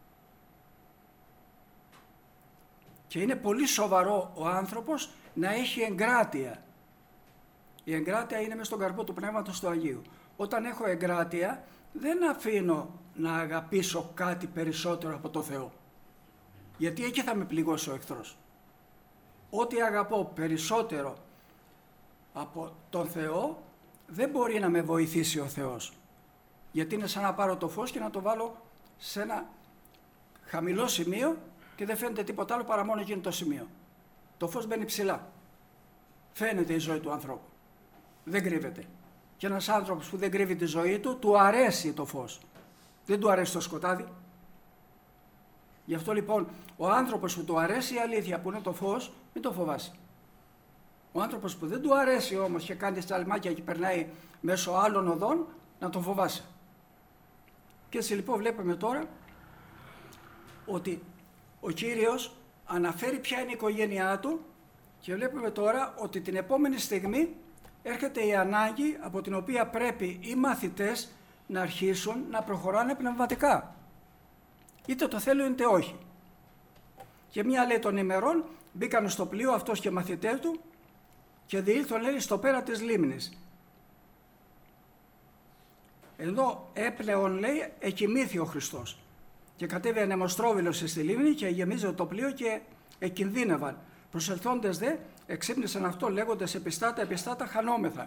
Και είναι πολύ σοβαρό ο άνθρωπος να έχει εγκράτεια. Η εγκράτεια είναι μες στον καρπό του Πνεύματος του Αγίου. Όταν έχω εγκράτεια δεν αφήνω να αγαπήσω κάτι περισσότερο από το Θεό. Γιατί εκεί θα με πληγώσει ο εχθρός. Ό,τι αγαπώ περισσότερο από τον Θεό δεν μπορεί να με βοηθήσει ο Θεός. Γιατί είναι σαν να πάρω το φως και να το βάλω σε ένα χαμηλό σημείο και δεν φαίνεται τίποτα άλλο παρά μόνο εκείνο το σημείο. Το φως μπαίνει ψηλά. Φαίνεται η ζωή του ανθρώπου. Δεν κρύβεται. Και ένας άνθρωπος που δεν κρύβει τη ζωή του, του αρέσει το φως. Δεν του αρέσει το σκοτάδι. Γι' αυτό λοιπόν ο άνθρωπος που του αρέσει η αλήθεια που είναι το φως, μην το φοβάσει. Ο άνθρωπος που δεν του αρέσει όμως και κάνει σταλμάκια και περνάει μέσω άλλων οδών, να τον φοβάσει. Και έτσι λοιπόν βλέπουμε τώρα ότι ο Κύριος αναφέρει ποια είναι η οικογένειά του και βλέπουμε τώρα ότι την επόμενη στιγμή έρχεται η ανάγκη από την οποία πρέπει οι μαθητές να αρχίσουν να προχωράνε πνευματικά. Είτε το θέλουν είτε όχι. Και μία λέει των ημερών μπήκαν στο πλοίο αυτός και μαθητές του και διήλθον, λέει, στο πέρα της λίμνης. Εδώ έπλεον, λέει, εκοιμήθη ο Χριστός και κατέβη ανεμοστρόβιλος στη λίμνη και γεμίζε το πλοίο και εκινδύνευαν. Προσελθόντες δε εξύπνησαν αυτό λέγοντας επιστάτα, επιστάτα, χανόμεθα.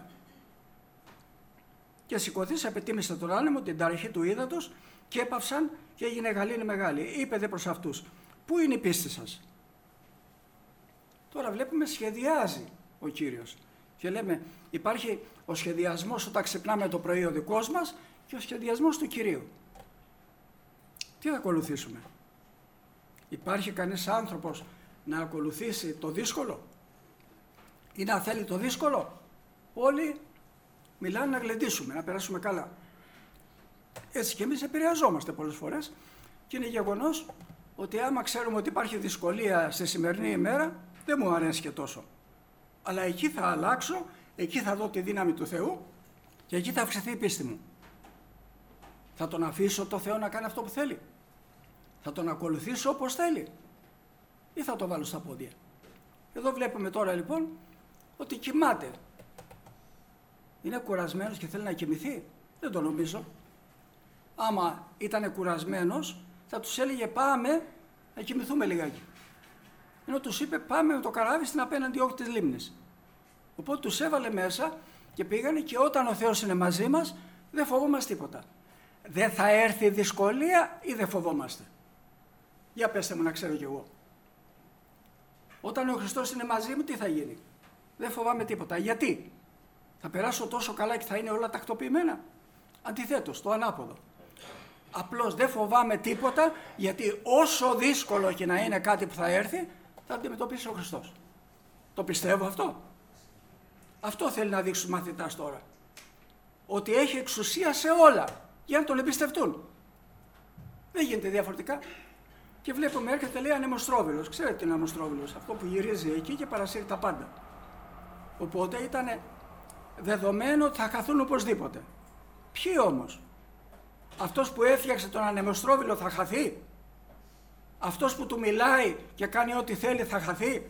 Και σηκωθείς απετίμησε τον άνεμο την ταραχή του ύδατος και έπαυσαν και έγινε γαλήνη μεγάλη. Είπε δε προς αυτούς, πού είναι η πίστη σας? Τώρα βλέπουμε σχεδιάζει ο Κύριος. Και λέμε υπάρχει ο σχεδιασμός όταν ξυπνάμε το πρωί ο δικός μας και ο σχεδιασμός του Κυρίου. Τι θα ακολουθήσουμε? Υπάρχει κανείς άνθρωπος να ακολουθήσει το δύσκολο ή να θέλει το δύσκολο? Όλοι μιλάνε να γλεντήσουμε, να περάσουμε καλά. Έτσι και εμείς επηρεαζόμαστε πολλές φορές και είναι γεγονός ότι άμα ξέρουμε ότι υπάρχει δυσκολία στη σημερινή ημέρα, δεν μου αρέσει και τόσο. Αλλά εκεί θα αλλάξω, εκεί θα δω τη δύναμη του Θεού και εκεί θα αυξηθεί η πίστη μου. Θα τον αφήσω το Θεό να κάνει αυτό που θέλει? Θα τον ακολουθήσω όπως θέλει? Ή θα το βάλω στα πόδια? Εδώ βλέπουμε τώρα λοιπόν ότι κοιμάται. Είναι κουρασμένος και θέλει να κοιμηθεί? Δεν το νομίζω. Άμα ήταν κουρασμένος θα τους έλεγε πάμε να κοιμηθούμε λιγάκι. Ενώ τους είπε πάμε με το καράβι στην απέναντι όχθη της λίμνης. Οπότε τους έβαλε μέσα και πήγανε, και όταν ο Θεός είναι μαζί μας δεν φοβόμαστε τίποτα. Δεν θα έρθει δυσκολία ή δεν φοβόμαστε? Για πέστε μου να ξέρω κι εγώ. Όταν ο Χριστός είναι μαζί μου τι θα γίνει? Δεν φοβάμαι τίποτα. Γιατί? Θα περάσω τόσο καλά και θα είναι όλα τακτοποιημένα? Αντιθέτως, το ανάποδο. Απλώς δεν φοβάμαι τίποτα, γιατί όσο δύσκολο και να είναι κάτι που θα έρθει, θα αντιμετωπίσει ο Χριστός. Το πιστεύω αυτό. Αυτό θέλει να δείξει στους μαθητάς τώρα. Ότι έχει εξουσία σε όλα, για να τον εμπιστευτούν. Δεν γίνεται διαφορετικά. Και βλέπουμε έρχεται, λέει, ανεμοστρόβιλος. Ξέρετε τι είναι ανεμοστρόβιλος? Αυτό που γυρίζει εκεί και παρασύρει τα πάντα. Οπότε ήταν δεδομένο ότι θα χαθούν οπωσδήποτε. Ποιοι όμως? Αυτός που έφτιαξε τον ανεμοστρόβιλο θα χαθεί? Αυτός που του μιλάει και κάνει ό,τι θέλει θα χαθεί?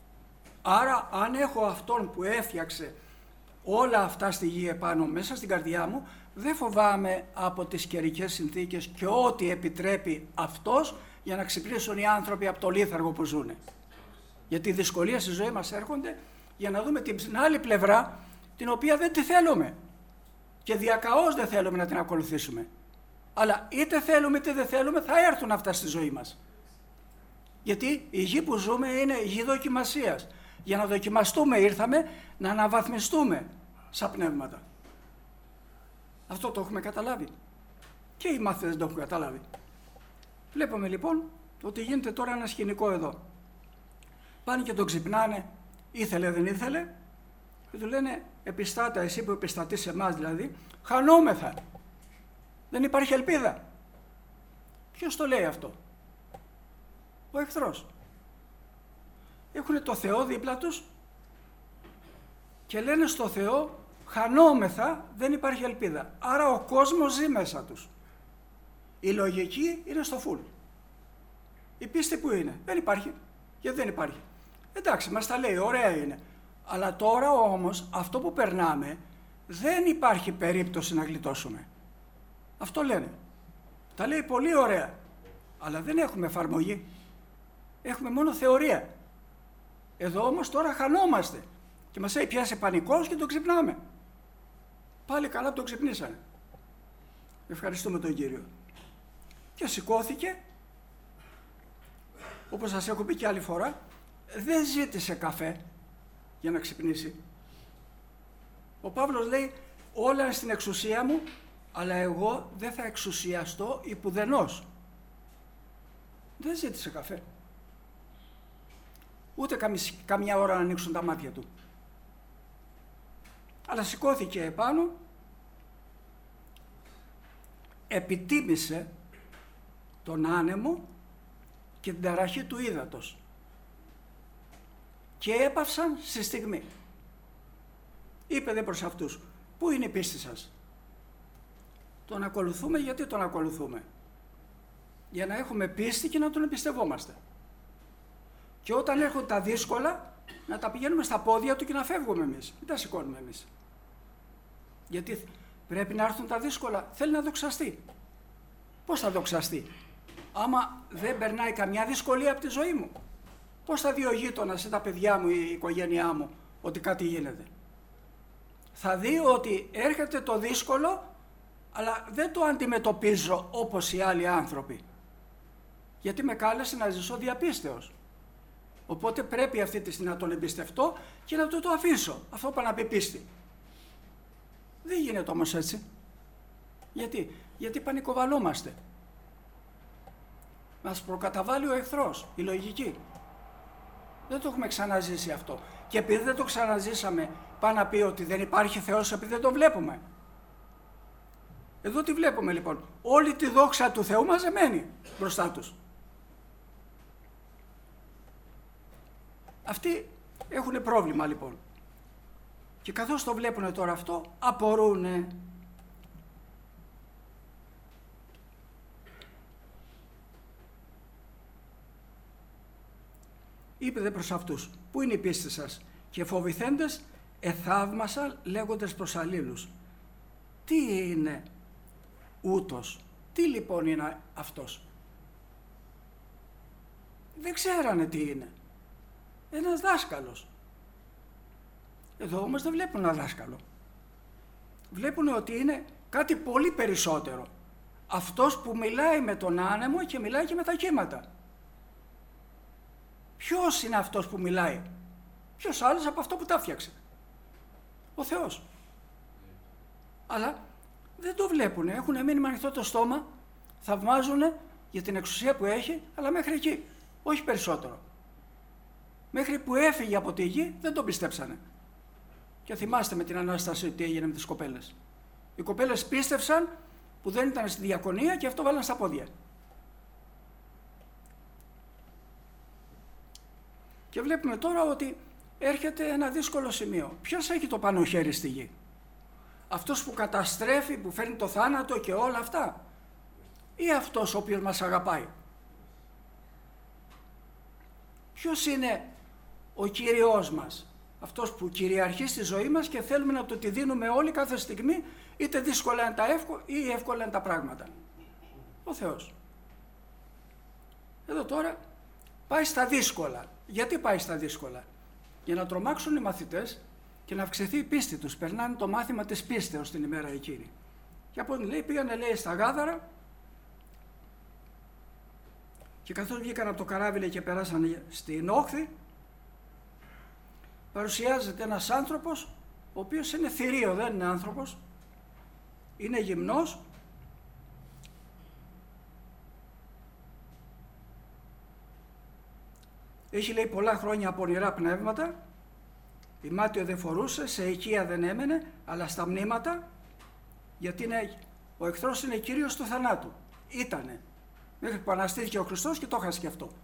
Άρα αν έχω αυτόν που έφτιαξε όλα αυτά στη γη επάνω μέσα στην καρδιά μου, δεν φοβάμαι από τις καιρικές συνθήκες και ό,τι επιτρέπει αυτός για να ξυπνήσουν οι άνθρωποι από το λίθαργο που ζουν. Γιατί οι δυσκολίες στη ζωή μας έρχονται για να δούμε την άλλη πλευρά, την οποία δεν τη θέλουμε. Και διακαώς δεν θέλουμε να την ακολουθήσουμε. Αλλά είτε θέλουμε είτε δεν θέλουμε, θα έρθουν αυτά στη ζωή μας. Γιατί η γη που ζούμε είναι γη δοκιμασίας. Για να δοκιμαστούμε ήρθαμε, να αναβαθμιστούμε σαν πνεύματα. Αυτό το έχουμε καταλάβει. Και οι μάθητες δεν το έχουν καταλάβει. Βλέπουμε λοιπόν ότι γίνεται τώρα ένα σκηνικό εδώ. Πάνε και τον ξυπνάνε, ήθελε δεν ήθελε, και του λένε επιστάτα, εσύ που επιστατείς σε εμάς δηλαδή, χανόμεθα. Δεν υπάρχει ελπίδα. Ποιος το λέει αυτό? Ο εχθρός. Έχουν το Θεό δίπλα τους και λένε στο Θεό χανόμεθα, δεν υπάρχει ελπίδα. Άρα ο κόσμος ζει μέσα τους. Η λογική είναι στο φουλ. Η πίστη που είναι? Δεν υπάρχει. Γιατί δεν υπάρχει? Εντάξει, μας τα λέει, ωραία είναι. Αλλά τώρα όμως αυτό που περνάμε δεν υπάρχει περίπτωση να γλιτώσουμε. Αυτό λένε. Τα λέει πολύ ωραία. Αλλά δεν έχουμε εφαρμογή. Έχουμε μόνο θεωρία. Εδώ όμως τώρα χανόμαστε. Και μας έχει πιάσει πανικός και τον ξυπνάμε. Πάλι καλά που τον ξυπνήσανε. Ευχαριστούμε τον Κύριο. Και σηκώθηκε, όπως σας έχω πει και άλλη φορά, δεν ζήτησε καφέ για να ξυπνήσει. Ο Παύλος λέει όλα είναι στην εξουσία μου, αλλά εγώ δεν θα εξουσιαστώ υπουδενός. Δεν ζήτησε καφέ. Ούτε καμιά ώρα να ανοίξουν τα μάτια του. Αλλά σηκώθηκε επάνω, επιτίμησε τον άνεμο και την ταραχή του ύδατος και έπαυσαν στη στιγμή. Είπε δε προς αυτούς, πού είναι η πίστη σας? Τον ακολουθούμε. Γιατί τον ακολουθούμε? Για να έχουμε πίστη και να τον εμπιστευόμαστε. Και όταν έρχονται τα δύσκολα, να τα πηγαίνουμε στα πόδια του και να φεύγουμε εμείς. Μην τα σηκώνουμε εμείς. Γιατί πρέπει να έρθουν τα δύσκολα. Θέλει να δοξαστεί. Πώς θα δοξαστεί? Άμα δεν περνάει καμιά δυσκολία από τη ζωή μου, πώς θα δει ο γείτονας ή τα παιδιά μου ή η οικογένειά μου ότι κάτι γίνεται? Θα δει ότι έρχεται το δύσκολο, αλλά δεν το αντιμετωπίζω όπως οι άλλοι άνθρωποι. Γιατί με κάλεσε να ζήσω διαπίστεως. Οπότε πρέπει αυτή τη στιγμή να τον εμπιστευτώ και να του το αφήσω. Αυτό που να πει πίστη. Δεν γίνεται όμως έτσι. Γιατί? Γιατί πανικοβαλόμαστε. Μας προκαταβάλει ο εχθρός, η λογική. Δεν το έχουμε ξαναζήσει αυτό. Και επειδή δεν το ξαναζήσαμε, πάει να πει ότι δεν υπάρχει Θεός επειδή δεν το βλέπουμε. Εδώ τι βλέπουμε λοιπόν? Όλη τη δόξα του Θεού μαζεμένη μπροστά τους. Αυτοί έχουν πρόβλημα λοιπόν. Και καθώς το βλέπουν τώρα αυτό, απορρούνε. είπε δε προς αυτούς, πού είναι η πίστη σας? Και φοβηθέντες εθαύμασαν λέγοντες προς αλλήλους, τι είναι ούτως, τι λοιπόν είναι αυτός? Δεν ξέρανε τι είναι. Ένας δάσκαλος. Εδώ όμως δεν βλέπουν ένα δάσκαλο. Βλέπουν ότι είναι κάτι πολύ περισσότερο. Αυτός που μιλάει με τον άνεμο και μιλάει και με τα κύματα. Ποιος είναι αυτός που μιλάει? Ποιος άλλος από αυτό που τα φτιάξε? Ο Θεός. Αλλά δεν το βλέπουν. Έχουν μείνει με ανοιχτό το στόμα, θαυμάζουν για την εξουσία που έχει, αλλά μέχρι εκεί. Όχι περισσότερο. Μέχρι που έφυγε από τη γη δεν τον πιστέψανε. Και θυμάστε με την Ανάσταση τι έγινε με τις κοπέλες. Οι κοπέλες πίστευσαν που δεν ήταν στη διακονία και αυτό βάλαν στα πόδια. Και βλέπουμε τώρα ότι έρχεται ένα δύσκολο σημείο. Ποιος έχει το πάνω χέρι στη γη? Αυτός που καταστρέφει, που φέρνει το θάνατο και όλα αυτά? Ή αυτός ο οποίος μας αγαπάει? Ποιος είναι ο Κύριος μας? Αυτός που κυριαρχεί στη ζωή μας και θέλουμε να του τη δίνουμε όλοι κάθε στιγμή, είτε δύσκολα είναι τα εύκολα ή εύκολα είναι τα πράγματα. Ο Θεός. Εδώ τώρα πάει στα δύσκολα. Γιατί πάει στα δύσκολα? Για να τρομάξουν οι μαθητές και να αυξηθεί η πίστη τους. Περνάνε το μάθημα της πίστεως την ημέρα εκείνη. Και από λέει, πήγανε λέει στα Γάδαρα και καθώς βγήκαν από το καράβι λέει, και περάσαν στην όχθη, παρουσιάζεται ένας άνθρωπος ο οποίος είναι θηρίο, δεν είναι άνθρωπος, είναι γυμνός, έχει λέει πολλά χρόνια πονηρά πνεύματα, ημάτιο δεν φορούσε, σε οικία δεν έμενε, αλλά στα μνήματα, γιατί είναι, ο εχθρός είναι κύριος του θανάτου. Ήτανε, μέχρι που αναστήθηκε ο Χριστός και το έχασε και αυτό.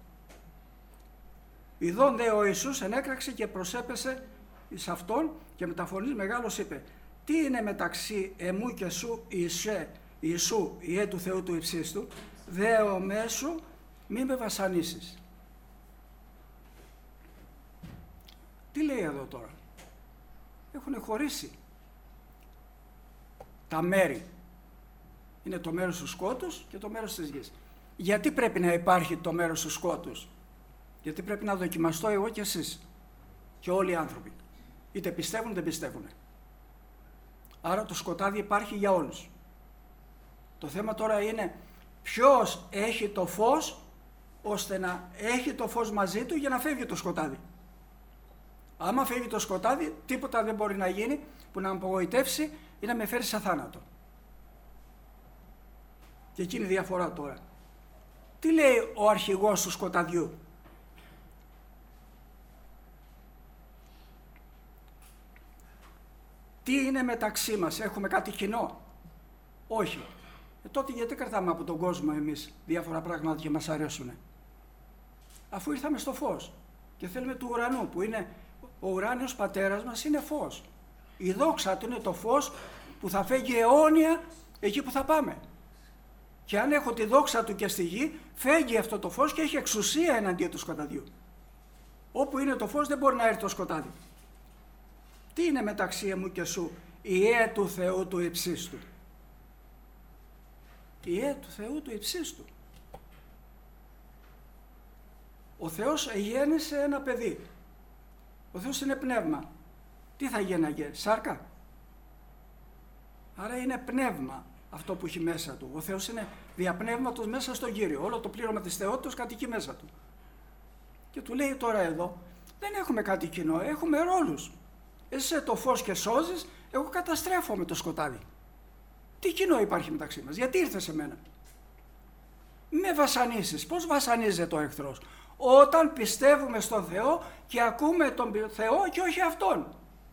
Ιδών δε ο Ιησούς ενέκραξε και προσέπεσε εις αυτόν και με τα φωνής μεγάλος είπε, τι είναι μεταξύ εμού και σου Ιησέ, Ιησού, Ιε του Θεού του υψίστου, δε ο μέσου μη με βασανίσεις. Τι λέει εδώ τώρα? Έχουν χωρίσει τα μέρη. Είναι το μέρος του σκότους και το μέρος της γης. Γιατί πρέπει να υπάρχει το μέρος του σκότους? Γιατί πρέπει να δοκιμαστώ εγώ και εσείς και όλοι οι άνθρωποι. Είτε πιστεύουν είτε πιστεύουν. Άρα το σκοτάδι υπάρχει για όλους. Το θέμα τώρα είναι ποιος έχει το φως ώστε να έχει το φως μαζί του για να φεύγει το σκοτάδι. Άμα φεύγει το σκοτάδι, τίποτα δεν μπορεί να γίνει που να με απογοητεύσει ή να με φέρει σε θάνατο. Και εκείνη η διαφορά τώρα. Τι λέει ο αρχηγός του σκοταδιού? Τι είναι μεταξύ μας, έχουμε κάτι κοινό? Όχι. Ε, τότε γιατί κρατάμε από τον κόσμο εμείς διάφορα πράγματα και μας αρέσουν? Αφού ήρθαμε στο φως και θέλουμε του ουρανού, που είναι ο ουράνιος πατέρας μας, είναι φως. Η δόξα του είναι το φως που θα φέγει αιώνια εκεί που θα πάμε. Και αν έχω τη δόξα του και στη γη, φέγει αυτό το φως και έχει εξουσία εναντίον του σκοταδιού. Όπου είναι το φως δεν μπορεί να έρθει το σκοτάδι. Τι είναι μεταξύ μου και σου? Ιε του Θεού του υψίστου. Ιε του Θεού του υψίστου. Ο Θεός γέννησε ένα παιδί. Ο Θεός είναι πνεύμα. Τι θα γένναγε? Σάρκα? Άρα είναι πνεύμα αυτό που έχει μέσα του. Ο Θεός είναι διαπνεύματος μέσα στον Κύριο. Όλο το πλήρωμα της θεότητας κατοικεί μέσα του. Και του λέει τώρα εδώ, δεν έχουμε κάτι κοινό, έχουμε ρόλους. Εσύ είσαι το φως και σώζεις, εγώ καταστρέφω με το σκοτάδι. Τι κοινό υπάρχει μεταξύ μας? Γιατί ήρθες σε μένα? Με βασανίσεις. Πώς βασανίζεται ο εχθρός? Όταν πιστεύουμε στον Θεό και ακούμε τον Θεό και όχι Αυτόν.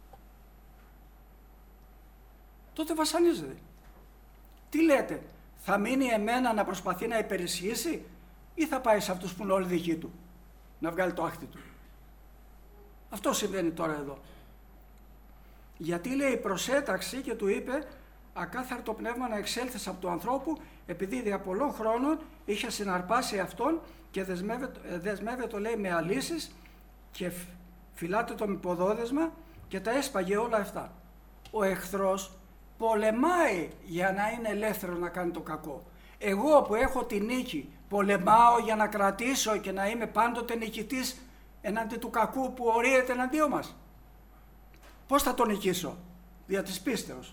Τότε βασανίζεται. Τι λέτε, θα μείνει εμένα να προσπαθεί να υπερισχύσει ή θα πάει σε αυτούς που είναι όλοι δικοί του, να βγάλει το άχτι του? Αυτό συμβαίνει τώρα εδώ. Γιατί λέει προσέταξη και του είπε ακάθαρτο πνεύμα να εξέλθεις από του ανθρώπου, επειδή δια πολλών χρόνων είχε συναρπάσει αυτόν και δεσμεύεται, δεσμεύεται λέει με αλύσεις και φυλάτε το με ποδόδεσμα και τα έσπαγε όλα αυτά. Ο εχθρός πολεμάει για να είναι ελεύθερο να κάνει το κακό. Εγώ που έχω τη νίκη πολεμάω για να κρατήσω και να είμαι πάντοτε νικητής εναντί του κακού που ορίεται εναντίον μας. Πώς θα τον νικήσω? Δια της πίστεως.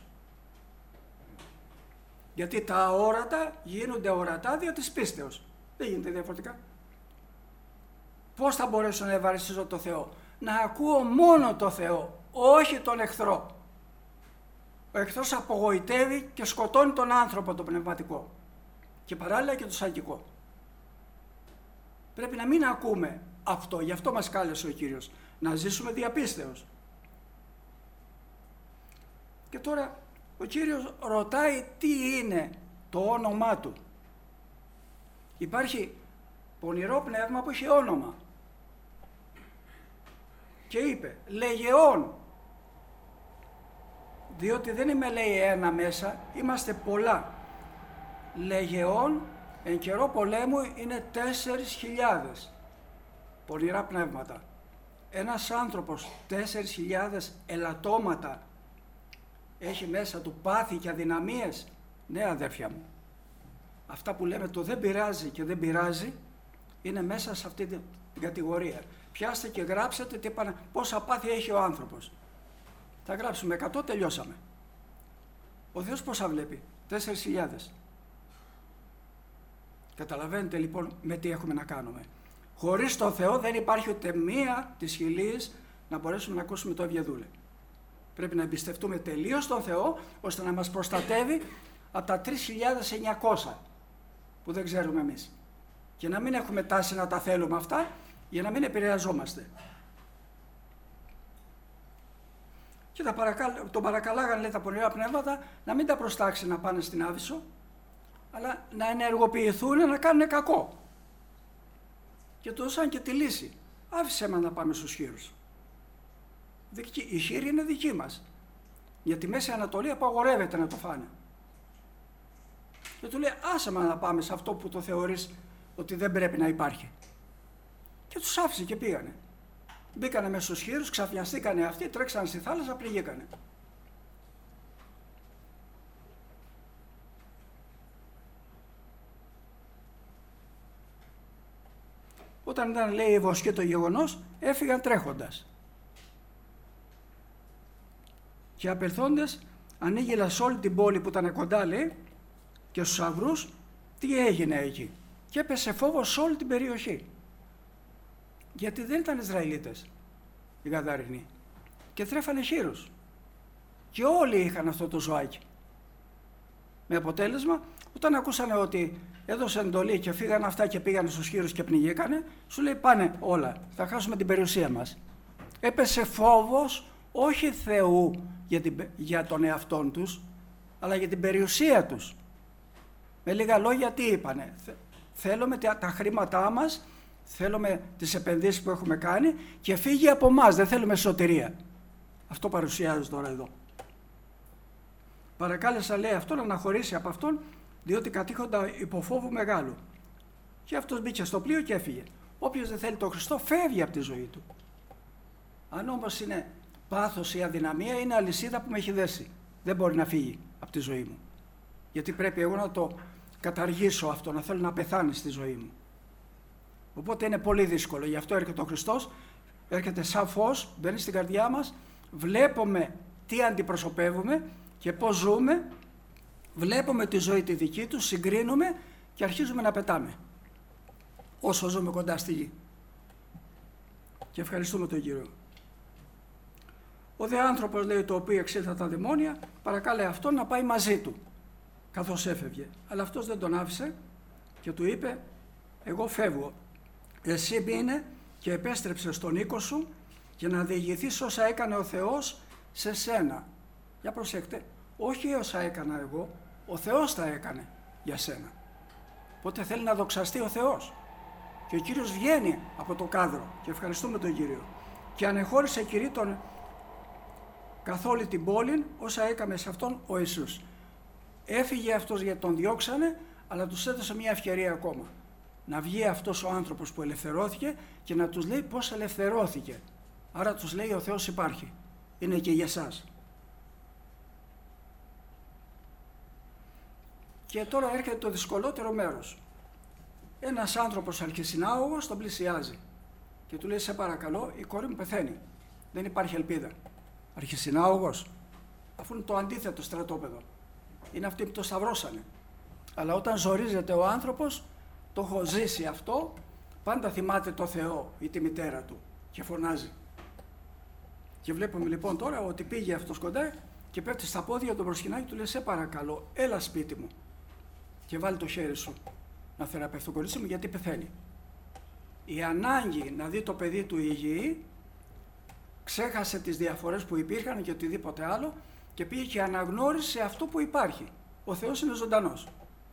Γιατί τα αόρατα γίνονται ορατά δια της πίστεως. Δεν γίνεται διαφορετικά. Πώς θα μπορέσω να ευαριστήσω το Θεό? Να ακούω μόνο το Θεό, όχι τον εχθρό. Ο εχθρός απογοητεύει και σκοτώνει τον άνθρωπο το πνευματικό και παράλληλα και το σαρκικό. Πρέπει να μην ακούμε αυτό, γι' αυτό μας κάλεσε ο Κύριος, να ζήσουμε δια πίστεως. Και τώρα ο Κύριος ρωτάει τι είναι το όνομά Του. Υπάρχει πονηρό πνεύμα που έχει όνομα. Και είπε, Λεγεών, διότι δεν είμαι, λέει, ένα μέσα, είμαστε πολλά. Λεγεών, εν καιρό πολέμου είναι τέσσερις χιλιάδες πονηρά πνεύματα. Ένας άνθρωπος τέσσερις χιλιάδες ελαττώματα έχει μέσα του, πάθη και αδυναμίες. Ναι, αδέρφια μου, αυτά που λέμε το δεν πειράζει και δεν πειράζει είναι μέσα σε αυτή την κατηγορία. Πιάστε και γράψετε τι πάνε, πόσα πάθη έχει ο άνθρωπος. Θα γράψουμε εκατό, τελειώσαμε. Ο Θεός πόσα βλέπει? τέσσερις χιλιάδες. Καταλαβαίνετε λοιπόν με τι έχουμε να κάνουμε. Χωρίς τον Θεό δεν υπάρχει ούτε μία της χιλής να μπορέσουμε να ακούσουμε το Ευγεδούλε. Πρέπει να εμπιστευτούμε τελείως τον Θεό, ώστε να μας προστατεύει από τα τρεις χιλιάδες εννιακόσια που δεν ξέρουμε εμείς. Και να μην έχουμε τάση να τα θέλουμε αυτά, για να μην επηρεαζόμαστε. Και τα παρακα... τον παρακαλάγανε, λέει, τα πονηρά πνεύματα να μην τα προστάξει να πάνε στην Άβυσσο, αλλά να ενεργοποιηθούν να κάνουν κακό. Και του δώσαν και τη λύση. Άφησε μας να πάμε στους χείρους. Η χείρη είναι δική μας. Για τη Μέση Ανατολή απαγορεύεται να το φάνε. Και του λέει, άσε μας να πάμε σε αυτό που το θεωρείς ότι δεν πρέπει να υπάρχει. Και τους άφησε και πήγανε. Μπήκανε μέσα στους χείρους, ξαφνιαστήκανε αυτοί, τρέξανε στη θάλασσα, πληγήκανε. Όταν ήταν, λέει, η βοσκή το γεγονός, έφυγαν τρέχοντας. Και απελθόντες, ανοίγει σε όλη την πόλη που ήταν κοντά, λέει, και στους αγρούς, τι έγινε εκεί. Και έπεσε φόβος σε όλη την περιοχή. Γιατί δεν ήταν Ισραηλίτες οι Γαδαρινοί. Και τρέφανε χείρους. Και όλοι είχαν αυτό το ζωάκι. Με αποτέλεσμα, όταν ακούσανε ότι έδωσε εντολή και φύγανε αυτά και πήγανε στους χείρους και πνιγήκανε, σου λέει, πάνε όλα, θα χάσουμε την περιουσία μας. Έπεσε φόβος όχι Θεού για, την, για τον εαυτόν τους, αλλά για την περιουσία τους. Με λίγα λόγια τι είπανε? Θέλουμε τα χρήματά μας, θέλουμε τις επενδύσεις που έχουμε κάνει και φύγει από εμάς, δεν θέλουμε σωτηρία. Αυτό παρουσιάζει τώρα εδώ. Παρακάλεσα, λέει, αυτόν να αναχωρήσει από αυτόν, διότι κατήχοντα υποφόβου μεγάλου. Και αυτός μπήκε στο πλοίο και έφυγε. Όποιος δεν θέλει τον Χριστό φεύγει από τη ζωή του. Αν όμως είναι πάθος ή αδυναμία, είναι αλυσίδα που με έχει δέσει. Δεν μπορεί να φύγει από τη ζωή μου. Γιατί πρέπει εγώ να το καταργήσω αυτό, να θέλω να πεθάνει στη ζωή μου. Οπότε είναι πολύ δύσκολο. Γι' αυτό έρχεται ο Χριστός, έρχεται σαν φως, μπαίνει στην καρδιά μας, βλέπουμε τι αντιπροσωπεύουμε και πώς ζούμε, βλέπουμε τη ζωή τη δική του, συγκρίνουμε και αρχίζουμε να πετάμε όσο ζούμε κοντά στη γη. Και ευχαριστούμε τον Κύριο. Ο δε άνθρωπος, λέει, το οποίο εξήλθα τα δαιμόνια, παρακάλε αυτόν να πάει μαζί του καθώς έφευγε. Αλλά αυτός δεν τον άφησε και του είπε, εγώ φεύγω. Εσύ μείνε και επέστρεψε στον οίκο σου και να διηγηθείς όσα έκανε ο Θεός σε σένα. Για προσέξτε, όχι όσα έκανα εγώ, ο Θεός τα έκανε για σένα. Οπότε θέλει να δοξαστεί ο Θεός. Και ο Κύριος βγαίνει από το κάδρο και ευχαριστούμε τον Κύριο. Και ανεχώρησε κηρύττων καθ' όλη την πόλη όσα έκαμε σε αυτόν ο Ιησούς. Έφυγε αυτός γιατί τον διώξανε, αλλά τους έδωσε μια ευκαιρία ακόμα. να βγει αυτός ο άνθρωπος που ελευθερώθηκε και να τους λέει πώς ελευθερώθηκε. Άρα τους λέει ο Θεός υπάρχει. Είναι και για εσάς. Και τώρα έρχεται το δυσκολότερο μέρος. Ένας άνθρωπος αλκυσινάογος τον πλησιάζει και του λέει σε παρακαλώ, η κόρη μου πεθαίνει. Δεν υπάρχει ελπίδα. Αλκυσινάογος, αφού είναι το αντίθετο στρατόπεδο. Είναι αυτοί που το σταυρώσανε. Αλλά όταν ζορίζεται ο άνθρωπος, το έχω ζήσει αυτό, πάντα θυμάται το Θεό ή τη μητέρα του και φωνάζει. Και βλέπουμε λοιπόν τώρα ότι πήγε αυτός κοντά και πέφτει στα πόδια του προσκυνάει και του λέει σε παρακαλώ, έλα σπίτι μου και βάλει το χέρι σου να θεραπευτεί το κορίτσι μου γιατί πεθαίνει. Η ανάγκη να δει το παιδί του υγιή ξέχασε τις διαφορές που υπήρχαν και οτιδήποτε άλλο και πήγε και αναγνώρισε αυτό που υπάρχει. Ο Θεός είναι ζωντανός.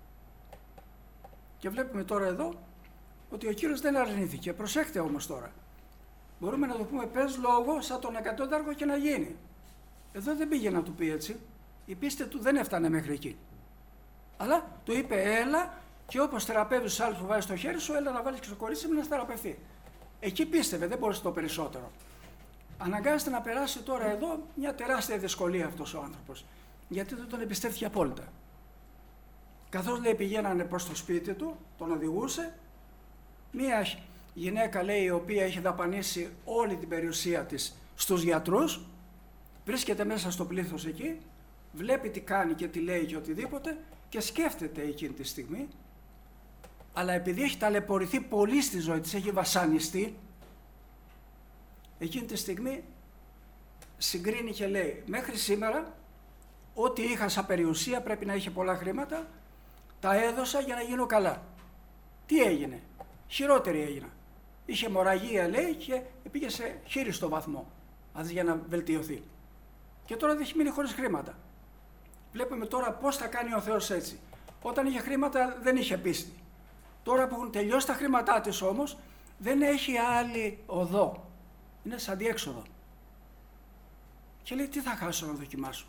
Και βλέπουμε τώρα εδώ ότι ο Κύριος δεν αρνήθηκε. Προσέχτε όμως τώρα. Μπορούμε να το πούμε πες λόγο σαν τον εκατόνταρχο και να γίνει. Εδώ δεν πήγε να του πει έτσι. Η πίστη του δεν έφτανε μέχρι εκεί. Αλλά του είπε έλα και όπως θεραπεύεις άλλους που βάζεις το χέρι σου, έλα να βάλεις και στο κορίτσι μου να θεραπευθεί. Εκεί πίστευε, δεν μπορούσε το περισσότερο. Αναγκάζεται να περάσει τώρα εδώ μια τεράστια δυσκολία αυτός ο άνθρωπος. Γιατί δεν τον εμπιστεύτηκε απόλυτα. Καθώς λέει πηγαίνανε προς το σπίτι του, τον οδηγούσε, μία γυναίκα λέει η οποία έχει δαπανίσει όλη την περιουσία της στους γιατρούς, βρίσκεται μέσα στο πλήθος εκεί, βλέπει τι κάνει και τι λέει και οτιδήποτε και σκέφτεται εκείνη τη στιγμή, αλλά επειδή έχει ταλαιπωρηθεί πολύ στη ζωή της, έχει βασανιστεί, εκείνη τη στιγμή συγκρίνει και λέει μέχρι σήμερα ό,τι είχα σαν περιουσία πρέπει να είχε πολλά χρήματα, τα έδωσα για να γίνω καλά. Τι έγινε? Χειρότερη έγινα. Είχε αιμορραγία λέει και πήγε σε χείριστο βαθμό αντί για να βελτιωθεί. Και τώρα δεν έχει μείνει χωρίς χρήματα. Βλέπουμε τώρα πώς θα κάνει ο Θεός έτσι. Όταν είχε χρήματα δεν είχε πίστη. Τώρα που έχουν τελειώσει τα χρήματά της όμως δεν έχει άλλη οδό. Είναι σαν διέξοδο. Και λέει τι θα χάσω να δοκιμάσω.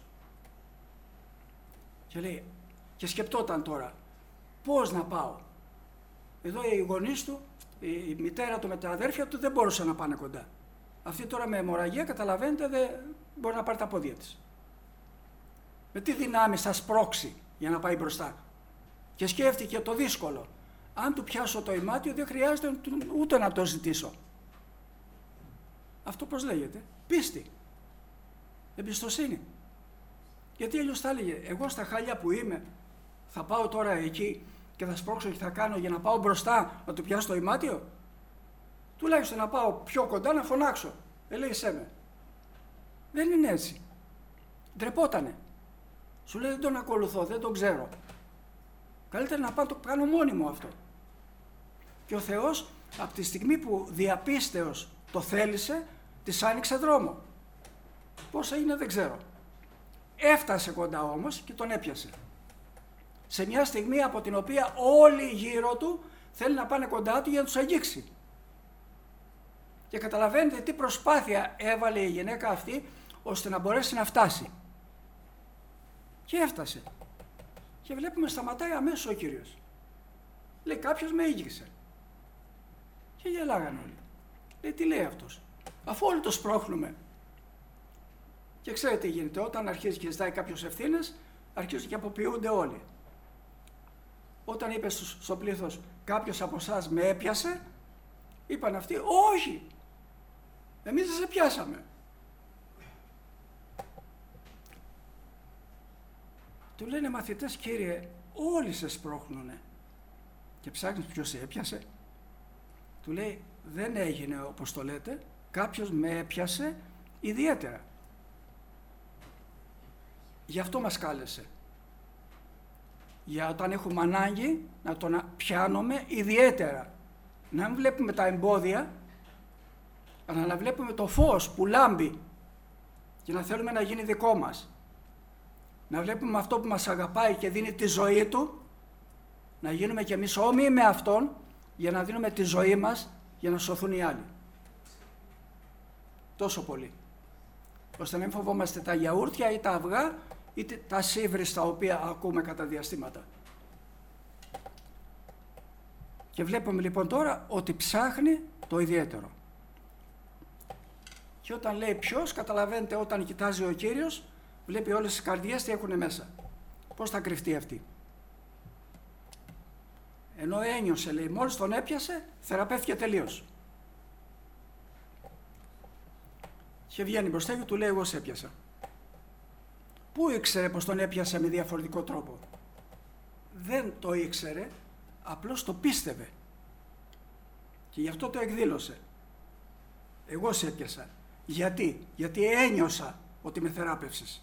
Και λέει και σκεπτόταν τώρα πώς να πάω. Εδώ οι γονείς του, η μητέρα του με τα αδέρφια του δεν μπορούσαν να πάνε κοντά. Αυτή τώρα με αιμορραγία καταλαβαίνετε δεν μπορεί να πάρει τα πόδια της. Με τι δυνάμεις θα σπρώξει για να πάει μπροστά. Και σκέφτηκε το δύσκολο. Αν του πιάσω το ημάτιο δεν χρειάζεται ούτε να το ζητήσω. Αυτό πώς λέγεται? Πίστη. Εμπιστοσύνη. Γιατί αλλιώς θα έλεγε εγώ στα χάλια που είμαι θα πάω τώρα εκεί και θα σπρώξω και θα κάνω για να πάω μπροστά να του πιάσω το ημάτιο. Τουλάχιστον να πάω πιο κοντά να φωνάξω. Ελέησέ με. Δεν είναι έτσι. Ντρεπότανε. Σου λέει δεν τον ακολουθώ, δεν τον ξέρω. Καλύτερα να πάω το κάνω μόνη μου αυτό. Και ο Θεός από τη στιγμή που διαπίστεως το θέλησε, της άνοιξε δρόμο. Πώς έγινε δεν ξέρω. Έφτασε κοντά όμως και τον έπιασε. Σε μια στιγμή από την οποία όλοι γύρω του θέλουν να πάνε κοντά του για να τους αγγίξει. Και καταλαβαίνετε τι προσπάθεια έβαλε η γυναίκα αυτή ώστε να μπορέσει να φτάσει. Και έφτασε. Και βλέπουμε σταματάει αμέσως ο Κύριος. Λέει κάποιος με ήγγιξε. Και γελάγανε όλοι. Λέει τι λέει αυτός. Αφού όλοι το σπρώχνουμε. Και ξέρετε τι γίνεται. Όταν αρχίζει και ζητάει κάποιος ευθύνες, αρχίζουν και αποποιούνται όλοι. Όταν είπε στο πλήθος κάποιος από εσάς με έπιασε, είπαν αυτοί όχι. Εμείς δεν σε πιάσαμε. Του λένε μαθητές κύριε, όλοι σε σπρώχνουνε. Και ψάχνεις ποιος σε έπιασε. Του λέει δεν έγινε όπως το λέτε, κάποιος με έπιασε ιδιαίτερα. Γι' αυτό μας κάλεσε. Για όταν έχουμε ανάγκη να τον πιάνουμε ιδιαίτερα. Να μην βλέπουμε τα εμπόδια, αλλά να βλέπουμε το φως που λάμπει και να θέλουμε να γίνει δικό μας. Να βλέπουμε αυτό που μας αγαπάει και δίνει τη ζωή του, να γίνουμε κι εμείς όμοιοι με αυτόν για να δίνουμε τη ζωή μας για να σωθούν οι άλλοι. Τόσο πολύ. Ώστε να μην φοβόμαστε τα γιαούρτια ή τα αυγά ή τα σίβρις τα οποία ακούμε κατά διαστήματα. Και βλέπουμε λοιπόν τώρα ότι ψάχνει το ιδιαίτερο. Και όταν λέει ποιος, καταλαβαίνετε, όταν κοιτάζει ο Κύριος, βλέπει όλες τις καρδιές τι έχουν μέσα. Πώς θα κρυφτεί αυτή. Ενώ ένιωσε, λέει, μόλις τον έπιασε, θεραπεύτηκε τελείως. Και βγαίνει μπροστά και του λέει, εγώ σε έπιασα. Πού ήξερε πως τον έπιασε με διαφορετικό τρόπο? Δεν το ήξερε, απλώς το πίστευε. Και γι' αυτό το εκδήλωσε. Εγώ σε έπιασα. Γιατί? Γιατί ένιωσα ότι με θεράπευσες.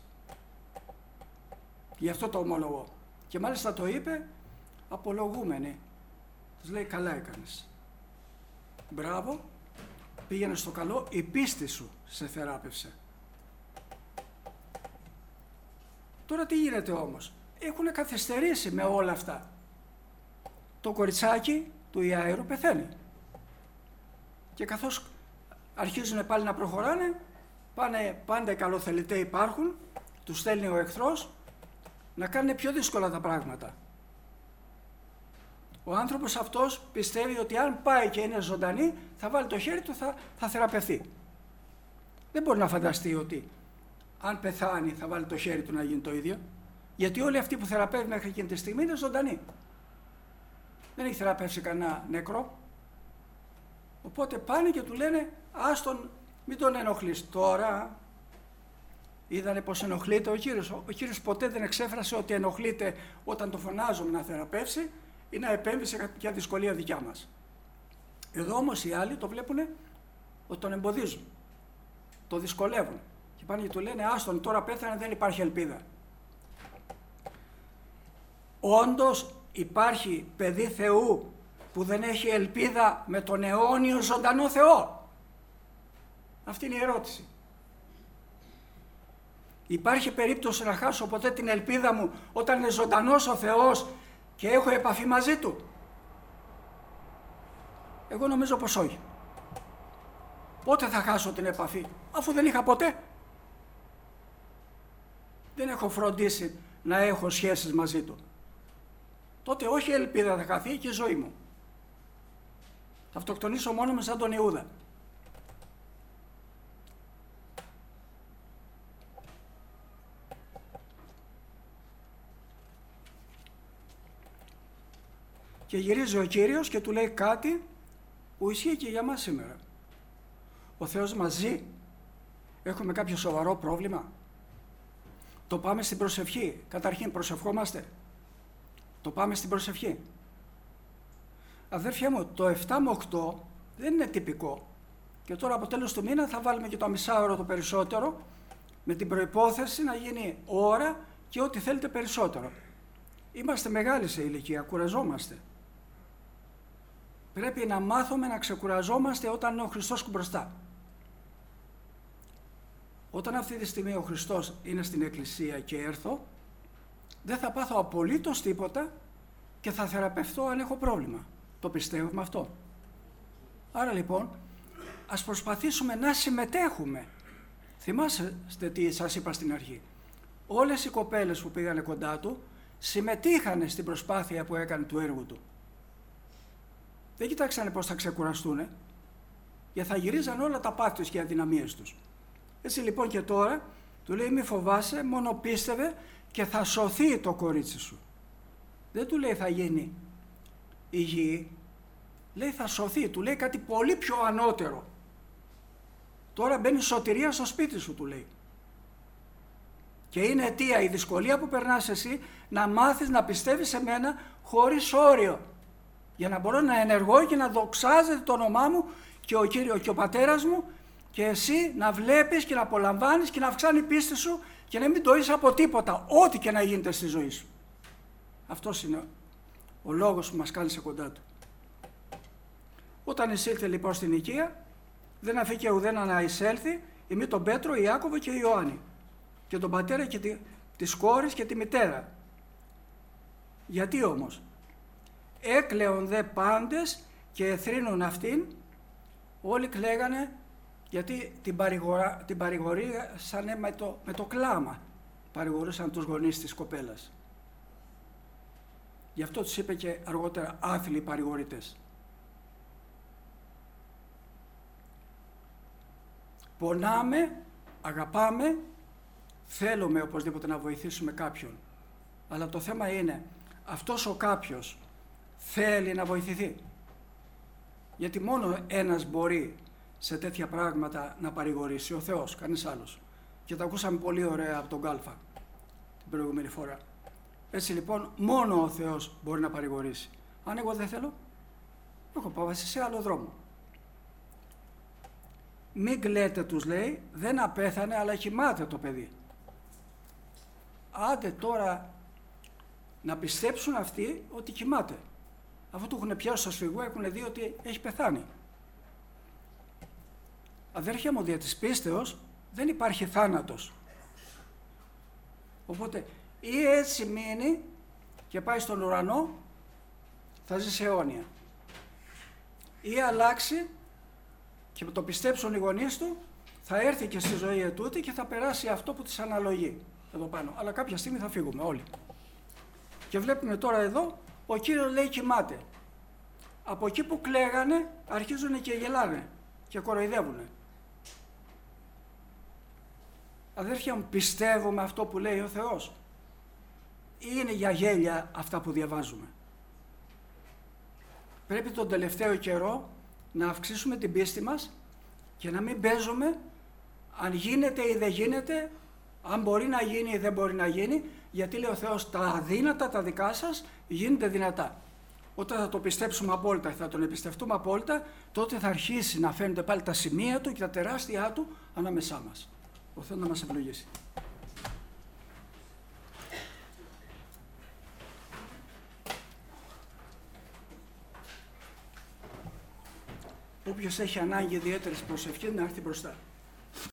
Γι' αυτό το ομολογώ. Και μάλιστα το είπε απολογούμενη. Της λέει, καλά έκανες. Μπράβο, πήγαινε στο καλό, η πίστη σου σε θεράπευσε. Τώρα τι γίνεται όμως? Έχουν καθυστερήσει με όλα αυτά. Το κοριτσάκι του Ιαΐρου πεθαίνει. Και καθώς αρχίζουν πάλι να προχωράνε, πάνε, πάντα οι καλοθελητές υπάρχουν, τους στέλνει ο εχθρός να κάνουν πιο δύσκολα τα πράγματα. Ο άνθρωπος αυτός πιστεύει ότι αν πάει και είναι ζωντανή, θα βάλει το χέρι του, θα, θα θεραπευθεί. Δεν μπορεί να φανταστεί ότι αν πεθάνει θα βάλει το χέρι του να γίνει το ίδιο. Γιατί όλοι αυτοί που θεραπεύει μέχρι εκείνη τη στιγμή είναι ζωντανοί. Δεν έχει θεραπεύσει κανένα νεκρό. Οπότε πάνε και του λένε, άστον, μην τον ενοχλείς τώρα. Είδανε πως ενοχλείται ο Κύριος. Ο Κύριος ποτέ δεν εξέφρασε ότι ενοχλείται όταν το φωνάζουμε να θεραπεύσει ή να επέμβει σε κάποια δυσκολία δικιά μας. Εδώ όμως οι άλλοι το βλέπουν ότι τον εμποδίζουν, το δυσκολεύουν. Και πάνε και του λένε, άστον, τώρα πέθανε, δεν υπάρχει ελπίδα. Όντως υπάρχει παιδί Θεού που δεν έχει ελπίδα με τον αιώνιο ζωντανό Θεό? Αυτή είναι η ερώτηση. Υπάρχει περίπτωση να χάσω ποτέ την ελπίδα μου όταν είναι ζωντανός ο Θεός και έχω επαφή μαζί Του? Εγώ νομίζω πως όχι. Πότε θα χάσω την επαφή? Αφού δεν είχα ποτέ. Δεν έχω φροντίσει να έχω σχέσεις μαζί Του. Τότε όχι η ελπίδα θα χαθεί και η ζωή μου. Θα αυτοκτονήσω μόνο με σαν τον Ιούδα. Και γυρίζει ο Κύριος και του λέει κάτι που ισχύει και για μας σήμερα. Ο Θεός μας ζει. Έχουμε κάποιο σοβαρό πρόβλημα? Το πάμε στην προσευχή. Καταρχήν προσευχόμαστε. Το πάμε στην προσευχή. Αδέρφια μου, το επτά με οκτώ δεν είναι τυπικό. Και τώρα από τέλος του μήνα θα βάλουμε και το μισάωρο το περισσότερο, με την προϋπόθεση να γίνει ώρα και ό,τι θέλετε περισσότερο. Είμαστε μεγάλοι σε ηλικία, κουραζόμαστε. Πρέπει να μάθουμε να ξεκουραζόμαστε όταν είναι ο Χριστός μπροστά. Όταν αυτή τη στιγμή ο Χριστός είναι στην Εκκλησία και έρθω, δεν θα πάθω απολύτως τίποτα και θα θεραπευτώ αν έχω πρόβλημα. Το πιστεύουμε αυτό. Άρα λοιπόν, ας προσπαθήσουμε να συμμετέχουμε. Θυμάστε τι σας είπα στην αρχή. Όλες οι κοπέλες που πήγανε κοντά του συμμετείχαν στην προσπάθεια που έκανε του έργου του. Δεν κοιτάξανε πώς θα ξεκουραστούν, γιατί θα γυρίζαν όλα τα πάθη τους και οι αδυναμίες τους. Έτσι λοιπόν και τώρα του λέει, μη φοβάσαι, μόνο πίστευε και θα σωθεί το κορίτσι σου. Δεν του λέει θα γίνει υγιή, λέει θα σωθεί, του λέει κάτι πολύ πιο ανώτερο. Τώρα μπαίνει σωτηρία στο σπίτι σου, του λέει. Και είναι αιτία η δυσκολία που περνάς εσύ να μάθεις να πιστεύεις σε μένα χωρίς όριο. Για να μπορώ να ενεργώ και να δοξάζεται το όνομά μου και ο Κύριος και ο Πατέρας μου και εσύ να βλέπεις και να απολαμβάνεις και να αυξάνει η πίστη σου και να μην το είσαι από τίποτα, ό,τι και να γίνεται στη ζωή σου. Αυτός είναι ο λόγος που μας κάλεσε κοντά του. Όταν εισήλθε λοιπόν στην οικία, δεν αφήκε ουδένα να εισέλθει, ημί τον Πέτρο, Ιάκωβο και Ιωάννη και τον πατέρα και τη, της κόρης και τη μητέρα. Γιατί όμως? Έκλαιον δε πάντες και εθρύνουν αυτήν, όλοι κλαίγανε γιατί την, παρηγορά, την παρηγορήσανε με το, με το κλάμα. Παρηγορούσαν τους γονείς της κοπέλας. Γι' αυτό τους είπε και αργότερα άθλιοι παρηγορητές. Πονάμε, αγαπάμε, θέλουμε οπωσδήποτε να βοηθήσουμε κάποιον. Αλλά το θέμα είναι, αυτός ο κάποιος θέλει να βοηθηθεί. Γιατί μόνο ένας μπορεί σε τέτοια πράγματα να παρηγορήσει, ο Θεός, κανείς άλλος. Και τα ακούσαμε πολύ ωραία από τον Κάλφα την προηγούμενη φορά. Έτσι λοιπόν, μόνο ο Θεός μπορεί να παρηγορήσει. Αν εγώ δεν θέλω, έχω πάει σε άλλο δρόμο. Μην κλαίτε, τους λέει, δεν απέθανε αλλά κοιμάται το παιδί. Άντε τώρα να πιστέψουν αυτοί ότι κοιμάται. Αφού του έχουν πιάσει στο σφυγό, έχουν δει ότι έχει πεθάνει. Αδέρφια μου, δια της πίστεως δεν υπάρχει θάνατος. Οπότε ή έτσι μείνει και πάει στον ουρανό, θα ζήσει αιώνια. Ή αλλάξει και το πιστέψουν οι γονείς του, θα έρθει και στη ζωή ετούτη και θα περάσει αυτό που της αναλογεί εδώ πάνω. Αλλά κάποια στιγμή θα φύγουμε όλοι. Και βλέπουμε τώρα εδώ, ο Κύριος λέει κοιμάται. Από εκεί που κλαίγανε αρχίζουν και γελάνε και κοροϊδεύουνε. Αδέρφια μου, πιστεύουμε αυτό που λέει ο Θεός ή είναι για γέλια αυτά που διαβάζουμε? Πρέπει τον τελευταίο καιρό να αυξήσουμε την πίστη μας και να μην παίζουμε αν γίνεται ή δεν γίνεται, αν μπορεί να γίνει ή δεν μπορεί να γίνει, γιατί λέει ο Θεός τα αδύνατα τα δικά σας γίνονται δυνατά. Όταν θα το πιστέψουμε απόλυτα και θα τον εμπιστευτούμε απόλυτα, τότε θα αρχίσει να φαίνονται πάλι τα σημεία του και τα τεράστια του ανάμεσά μας. Ο Θεός να μας ευλογήσει. Όποιος έχει ανάγκη ιδιαίτερης προσευχής να έρθει μπροστά.